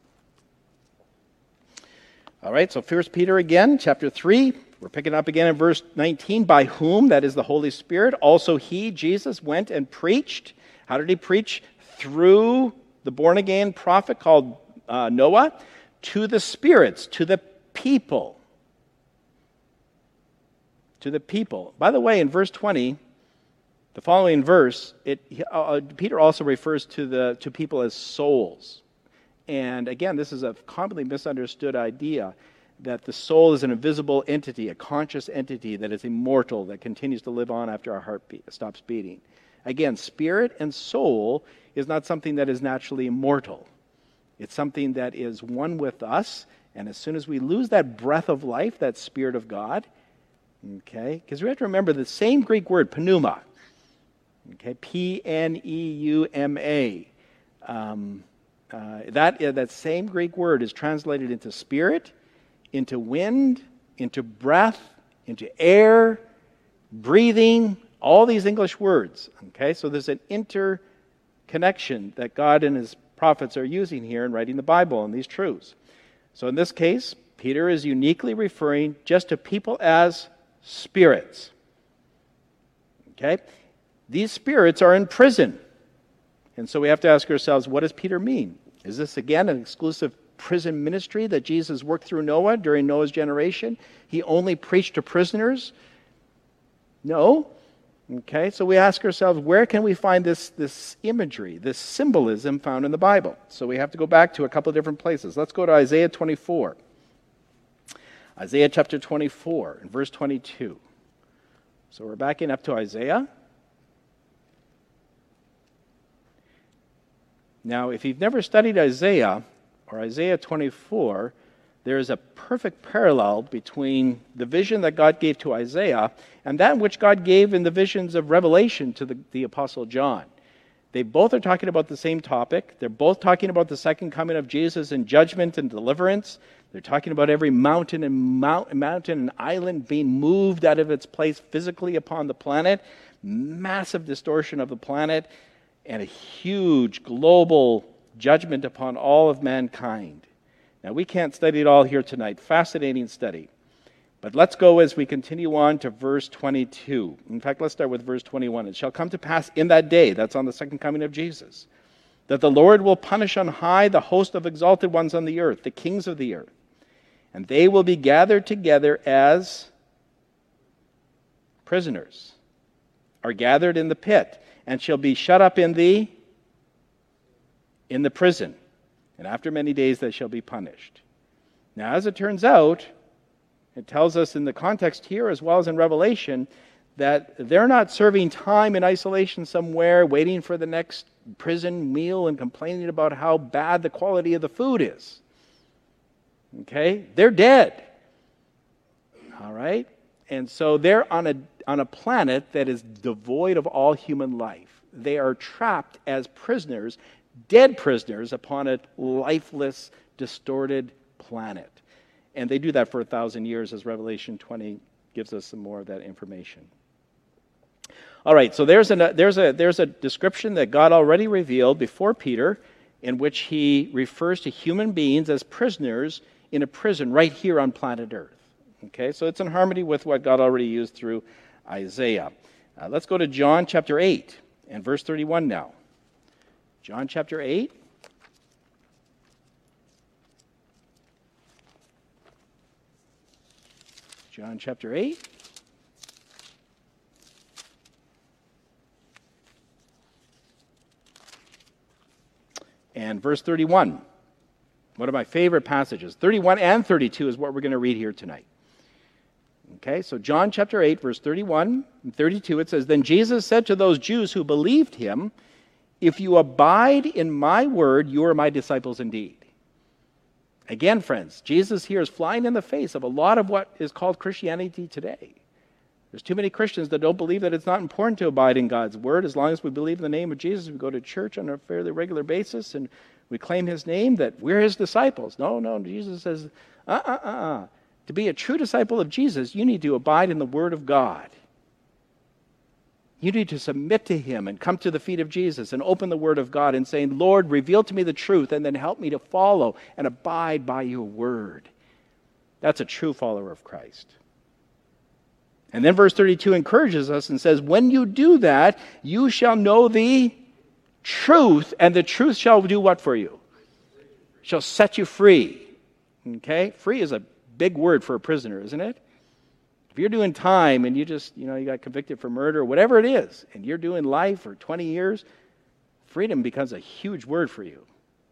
All right, so 1 Peter again, chapter 3. We're picking up again in verse 19. By whom, that is the Holy Spirit, also he, Jesus, went and preached. How did he preach? Through the born-again prophet called Noah, to the spirits, to the people. to the people. By the way, in verse 20, the following verse, Peter also refers to people as souls. And again, this is a commonly misunderstood idea that the soul is an invisible entity, a conscious entity that is immortal, that continues to live on after our heart stops beating. Again, spirit and soul is not something that is naturally immortal. It's something that is one with us, and as soon as we lose that breath of life, that Spirit of God, okay, because we have to remember the same Greek word, pneuma, okay, P-N-E-U-M-A, that same Greek word is translated into spirit, into wind, into breath, into air, breathing, all these English words. Okay, so there's an interconnection that God and His prophets are using here in writing the Bible and these truths. So in this case, Peter is uniquely referring just to people as spirits. Okay, these spirits are in prison. And so we have to ask ourselves, what does Peter mean? Is this again an exclusive prison ministry that Jesus worked through Noah during Noah's generation? He only preached to prisoners? No. Okay, so we ask ourselves, where can we find this imagery, this symbolism found in the Bible? So we have to go back to a couple of different places. Let's go to Isaiah 24. Isaiah chapter 24 and verse 22. So we're backing up to Isaiah. Now, if you've never studied Isaiah or Isaiah 24, there is a perfect parallel between the vision that God gave to Isaiah and that which God gave in the visions of Revelation to the Apostle John. They both are talking about the same topic. They're both talking about the second coming of Jesus and judgment and deliverance. They're talking about every mountain and island being moved out of its place physically upon the planet, massive distortion of the planet, and a huge global judgment upon all of mankind. Now, we can't study it all here tonight. Fascinating study. But let's go as we continue on to verse 22. In fact, let's start with verse 21. It shall come to pass in that day, that's on the second coming of Jesus, that the Lord will punish on high the host of exalted ones on the earth, the kings of the earth. And they will be gathered together as prisoners, are gathered in the pit, and shall be shut up in the prison. And after many days they shall be punished. Now, as it turns out, it tells us in the context here as well as in Revelation that they're not serving time in isolation somewhere, waiting for the next prison meal and complaining about how bad the quality of the food is. Okay? They're dead. All right? And so they're on a planet that is devoid of all human life. They are trapped as prisoners, dead prisoners, upon a lifeless, distorted planet. And they do that for 1,000 years, as Revelation 20 gives us some more of that information. All right, so there's a description that God already revealed before Peter, in which he refers to human beings as prisoners in a prison right here on planet Earth. Okay, so it's in harmony with what God already used through Isaiah. Let's go to John chapter 8 and verse 31 now. John chapter 8. John chapter 8. And verse 31. One of my favorite passages. 31 and 32 is what we're going to read here tonight. Okay, so John chapter 8, verse 31 and 32, it says, Then Jesus said to those Jews who believed him, If you abide in my word, you are my disciples indeed. Again, friends, Jesus here is flying in the face of a lot of what is called Christianity today. There's too many Christians that don't believe that it's not important to abide in God's word. As long as we believe in the name of Jesus, we go to church on a fairly regular basis, and we claim his name, that we're his disciples. No, Jesus says, To be a true disciple of Jesus, you need to abide in the word of God. You need to submit to him and come to the feet of Jesus and open the word of God and saying, Lord, reveal to me the truth and then help me to follow and abide by your word. That's a true follower of Christ. And then verse 32 encourages us and says, When you do that, you shall know the truth, and the truth shall do what for you? Shall set you free. Okay? Free is a big word for a prisoner, isn't it? If you're doing time and you just, you got convicted for murder or whatever it is, and you're doing life for 20 years, freedom becomes a huge word for you.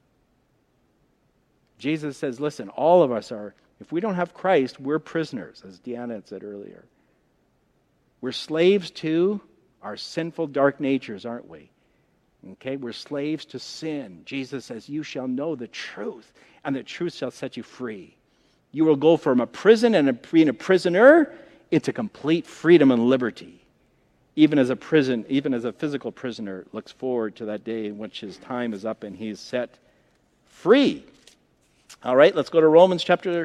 Jesus says, listen, all of us are, if we don't have Christ, we're prisoners, as Deanna had said earlier. We're slaves to our sinful, dark natures, aren't we? Okay, we're slaves to sin. Jesus says, you shall know the truth, and the truth shall set you free. You will go from a prison and being a prisoner into complete freedom and liberty. Even as a physical prisoner looks forward to that day in which his time is up and he's set free. All right, let's go to Romans chapter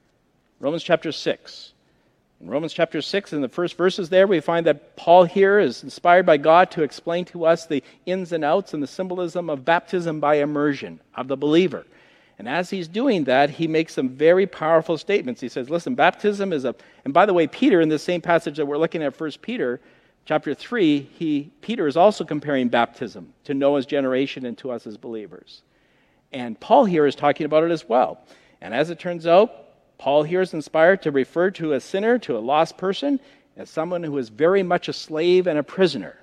6. In Romans chapter 6, in the first verses there, we find that Paul here is inspired by God to explain to us the ins and outs and the symbolism of baptism by immersion of the believer. And as he's doing that, he makes some very powerful statements. He says, listen, baptism is and by the way, Peter, in this same passage that we're looking at, 1 Peter chapter 3, Peter is also comparing baptism to Noah's generation and to us as believers. And Paul here is talking about it as well. And as it turns out, Paul here is inspired to refer to a sinner, to a lost person, as someone who is very much a slave and a prisoner.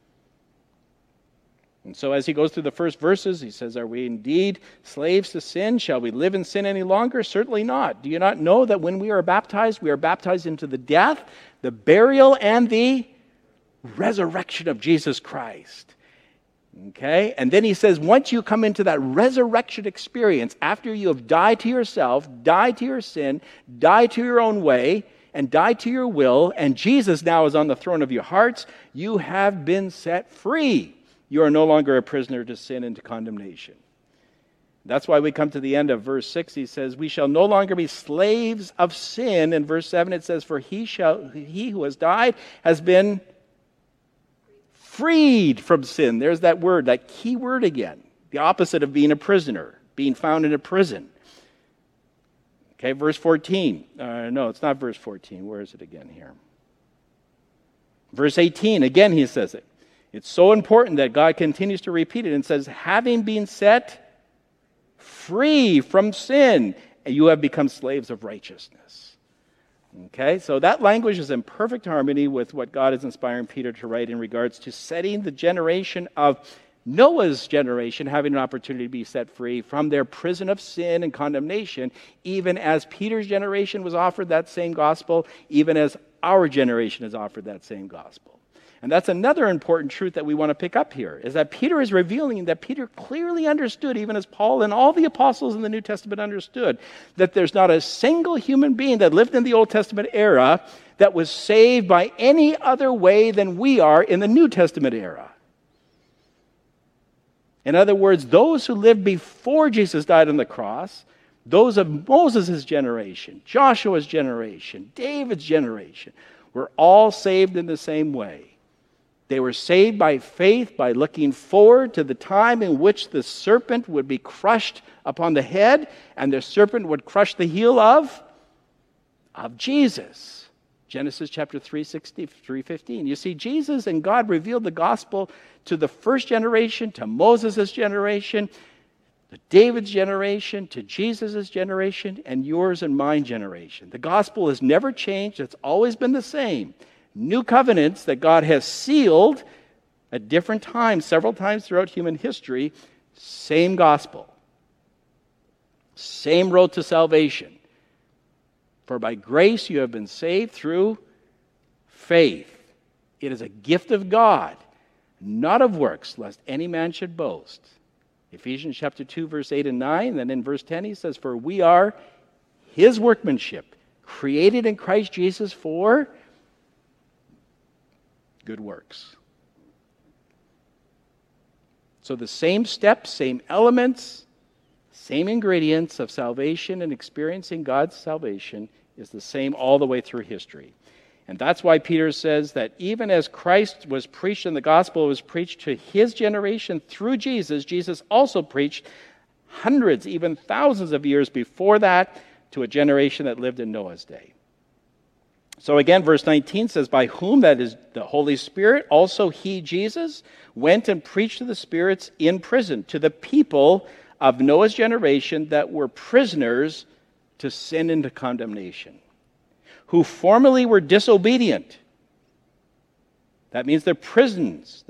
And so as he goes through the first verses, he says, are we indeed slaves to sin? Shall we live in sin any longer? Certainly not. Do you not know that when we are baptized into the death, the burial, and the resurrection of Jesus Christ? Okay? And then he says, once you come into that resurrection experience, after you have died to yourself, died to your sin, died to your own way, and died to your will, and Jesus now is on the throne of your hearts, you have been set free. You are no longer a prisoner to sin and to condemnation. That's why we come to the end of verse 6. He says, we shall no longer be slaves of sin. In verse 7 it says, for he who has died has been freed from sin. There's that word, that key word again. The opposite of being a prisoner, being found in a prison. Okay, verse 14. No, it's not verse 14. Where is it again here? Verse 18, again he says it. It's so important that God continues to repeat it and says, having been set free from sin, you have become slaves of righteousness. Okay, so that language is in perfect harmony with what God is inspiring Peter to write in regards to setting the generation of Noah's generation having an opportunity to be set free from their prison of sin and condemnation, even as Peter's generation was offered that same gospel, even as our generation is offered that same gospel. And that's another important truth that we want to pick up here, is that Peter is revealing that Peter clearly understood, even as Paul and all the apostles in the New Testament understood, that there's not a single human being that lived in the Old Testament era that was saved by any other way than we are in the New Testament era. In other words, those who lived before Jesus died on the cross, those of Moses' generation, Joshua's generation, David's generation, were all saved in the same way. They were saved by faith, by looking forward to the time in which the serpent would be crushed upon the head, and the serpent would crush the heel of Jesus. Genesis chapter 3:15. You see, Jesus and God revealed the gospel to the first generation, to Moses' generation, to David's generation, to Jesus' generation, and yours and mine generation. The gospel has never changed. It's always been the same. New covenants that God has sealed at different times, several times throughout human history, same gospel. Same road to salvation. For by grace you have been saved through faith. It is a gift of God, not of works, lest any man should boast. Ephesians chapter 2, verse 8 and 9. Then in verse 10 he says, for we are his workmanship, created in Christ Jesus for good works. So the same steps, same elements, same ingredients of salvation and experiencing God's salvation is the same all the way through history. And that's why Peter says that even as Christ was preached and the gospel was preached to his generation through Jesus, Jesus also preached hundreds, even thousands of years before that to a generation that lived in Noah's day. So again, verse 19 says, by whom, that is the Holy Spirit, also he, Jesus, went and preached to the spirits in prison, to the people of Noah's generation that were prisoners to sin and to condemnation, who formerly were disobedient. That means they're prisoners.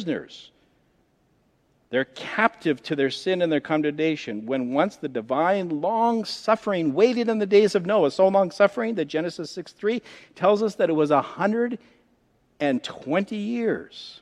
They're captive to their sin and their condemnation. When once the divine long-suffering waited in the days of Noah, so long-suffering that Genesis 6:3 tells us that it was 120 years.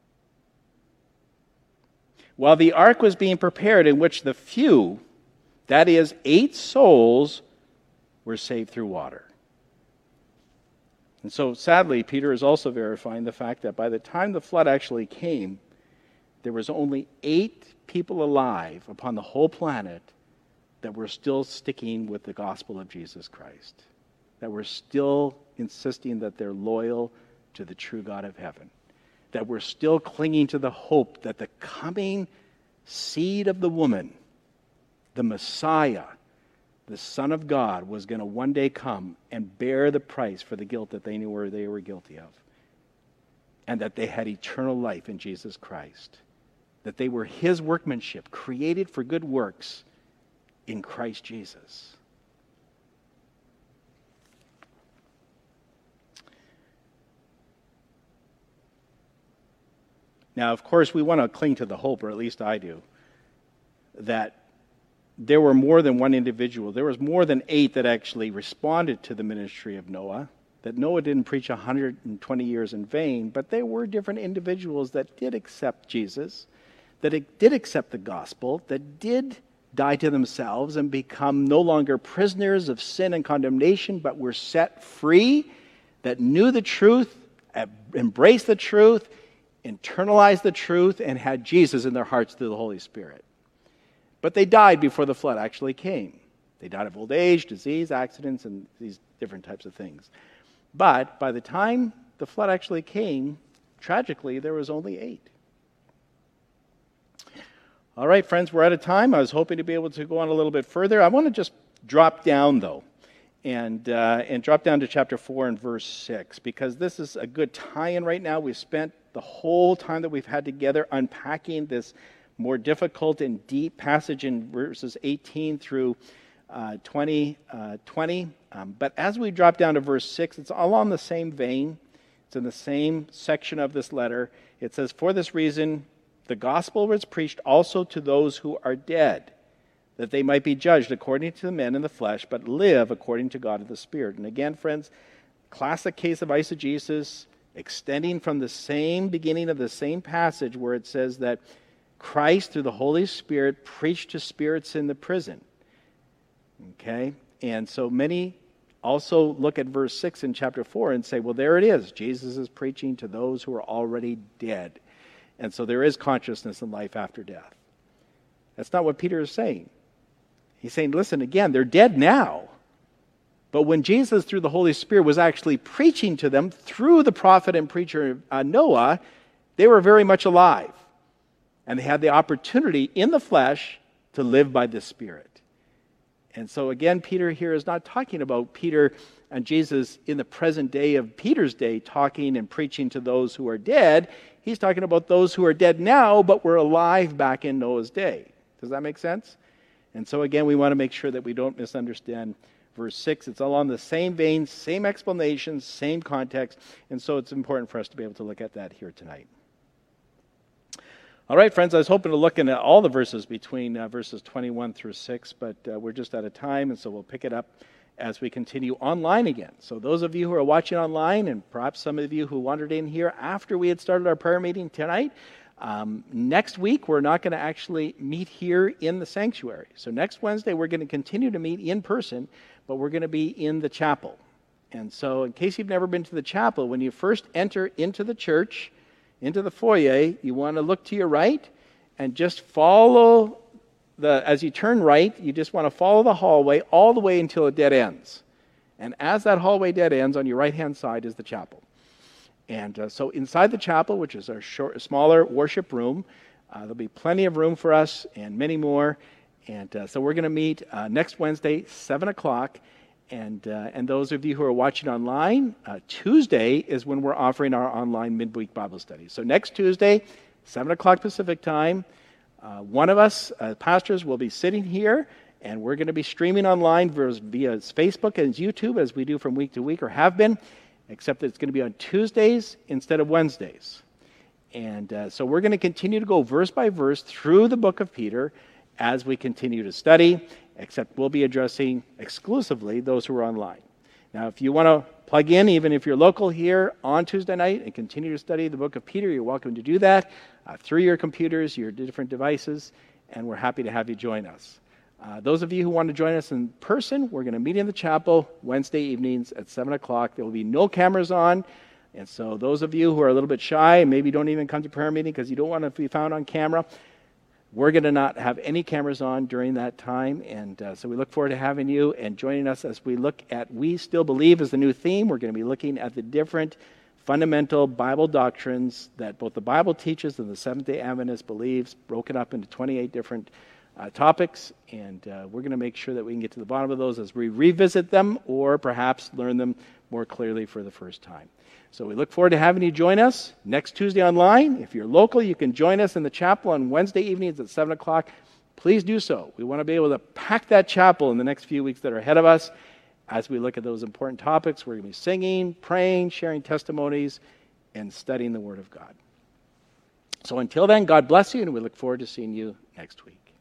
While the ark was being prepared, in which the few, that is, 8 souls, were saved through water. And so, sadly, Peter is also verifying the fact that by the time the flood actually came, there was only 8 people alive upon the whole planet that were still sticking with the gospel of Jesus Christ, that were still insisting that they're loyal to the true God of heaven, that were still clinging to the hope that the coming seed of the woman, the Messiah, the Son of God, was going to one day come and bear the price for the guilt that they knew they were guilty of, and that they had eternal life in Jesus Christ, that they were his workmanship, created for good works in Christ Jesus. Now, of course, we want to cling to the hope, or at least I do, that there were more than one individual. There was more than 8 that actually responded to the ministry of Noah, that Noah didn't preach 120 years in vain, but there were different individuals that did accept Jesus, that did accept the gospel, that did die to themselves and become no longer prisoners of sin and condemnation, but were set free, that knew the truth, embraced the truth, internalized the truth, and had Jesus in their hearts through the Holy Spirit. But they died before the flood actually came. They died of old age, disease, accidents, and these different types of things. But by the time the flood actually came, tragically, there was only 8. All right, friends, we're out of time. I was hoping to be able to go on a little bit further. I want to just drop down, though, and drop down to chapter 4 and verse 6, because this is a good tie-in right now. We've spent the whole time that we've had together unpacking this more difficult and deep passage in verses 18 through 20. But as we drop down to verse 6, it's all on the same vein. It's in the same section of this letter. It says, "For this reason, the gospel was preached also to those who are dead, that they might be judged according to the men in the flesh, but live according to God of the Spirit." And again, friends, classic case of eisegesis, extending from the same beginning of the same passage where it says that Christ, through the Holy Spirit, preached to spirits in the prison. Okay? And so many also look at verse 6 in chapter 4 and say, well, there it is. Jesus is preaching to those who are already dead. And so there is consciousness and life after death. That's not what Peter is saying. He's saying, listen, again, they're dead now. But when Jesus, through the Holy Spirit, was actually preaching to them through the prophet and preacher Noah, they were very much alive. And they had the opportunity in the flesh to live by the Spirit. And so again, Peter here is not talking about Peter and Jesus in the present day of Peter's day talking and preaching to those who are dead. He's talking about those who are dead now but were alive back in Noah's day. Does that make sense? And so again, we want to make sure that we don't misunderstand verse 6. It's all on the same vein, same explanation, same context. And so it's important for us to be able to look at that here tonight. All right, friends, I was hoping to look into all the verses between verses 21 through 6, but we're just out of time, and so we'll pick it up as we continue online again. So those of you who are watching online, and perhaps some of you who wandered in here after we had started our prayer meeting tonight, next week we're not going to actually meet here in the sanctuary. So next Wednesday we're going to continue to meet in person, but we're going to be in the chapel. And so in case you've never been to the chapel, when you first enter into the church, into the foyer, you want to look to your right and just follow as you turn right, you just want to follow the hallway all the way until it dead ends. And as that hallway dead ends, on your right-hand side is the chapel. And so inside the chapel, which is our smaller worship room, there'll be plenty of room for us and many more. And so we're going to meet next Wednesday, 7 o'clock. And those of you who are watching online, Tuesday is when we're offering our online midweek Bible study. So next Tuesday, 7 o'clock Pacific time, one of us, pastors, will be sitting here, And we're going to be streaming online via Facebook and YouTube as we do from week to week, or have been, except that it's going to be on Tuesdays instead of Wednesdays. And so we're going to continue to go verse by verse through the book of Peter as we continue to study, except we'll be addressing exclusively those who are online. Now, if you want to plug in, even if you're local here on Tuesday night and continue to study the book of Peter, you're welcome to do that through your computers, your different devices, and we're happy to have you join us. Those of you who want to join us in person, we're going to meet in the chapel Wednesday evenings at 7 o'clock. There will be no cameras on. And so those of you who are a little bit shy and maybe don't even come to prayer meeting because you don't want to be found on camera, we're going to not have any cameras on during that time. And so we look forward to having you and joining us as we look at We Still Believe as the new theme. We're going to be looking at the different fundamental Bible doctrines that both the Bible teaches and the Seventh-day Adventist believes, broken up into 28 different topics, and we're going to make sure that we can get to the bottom of those as we revisit them or perhaps learn them more clearly for the first time. So we look forward to having you join us next Tuesday online. If you're local, you can join us in the chapel on Wednesday evenings at 7 o'clock. Please do so. We want to be able to pack that chapel in the next few weeks that are ahead of us as we look at those important topics. We're going to be singing, praying, sharing testimonies, and studying the Word of God. So until then, God bless you, and we look forward to seeing you next week.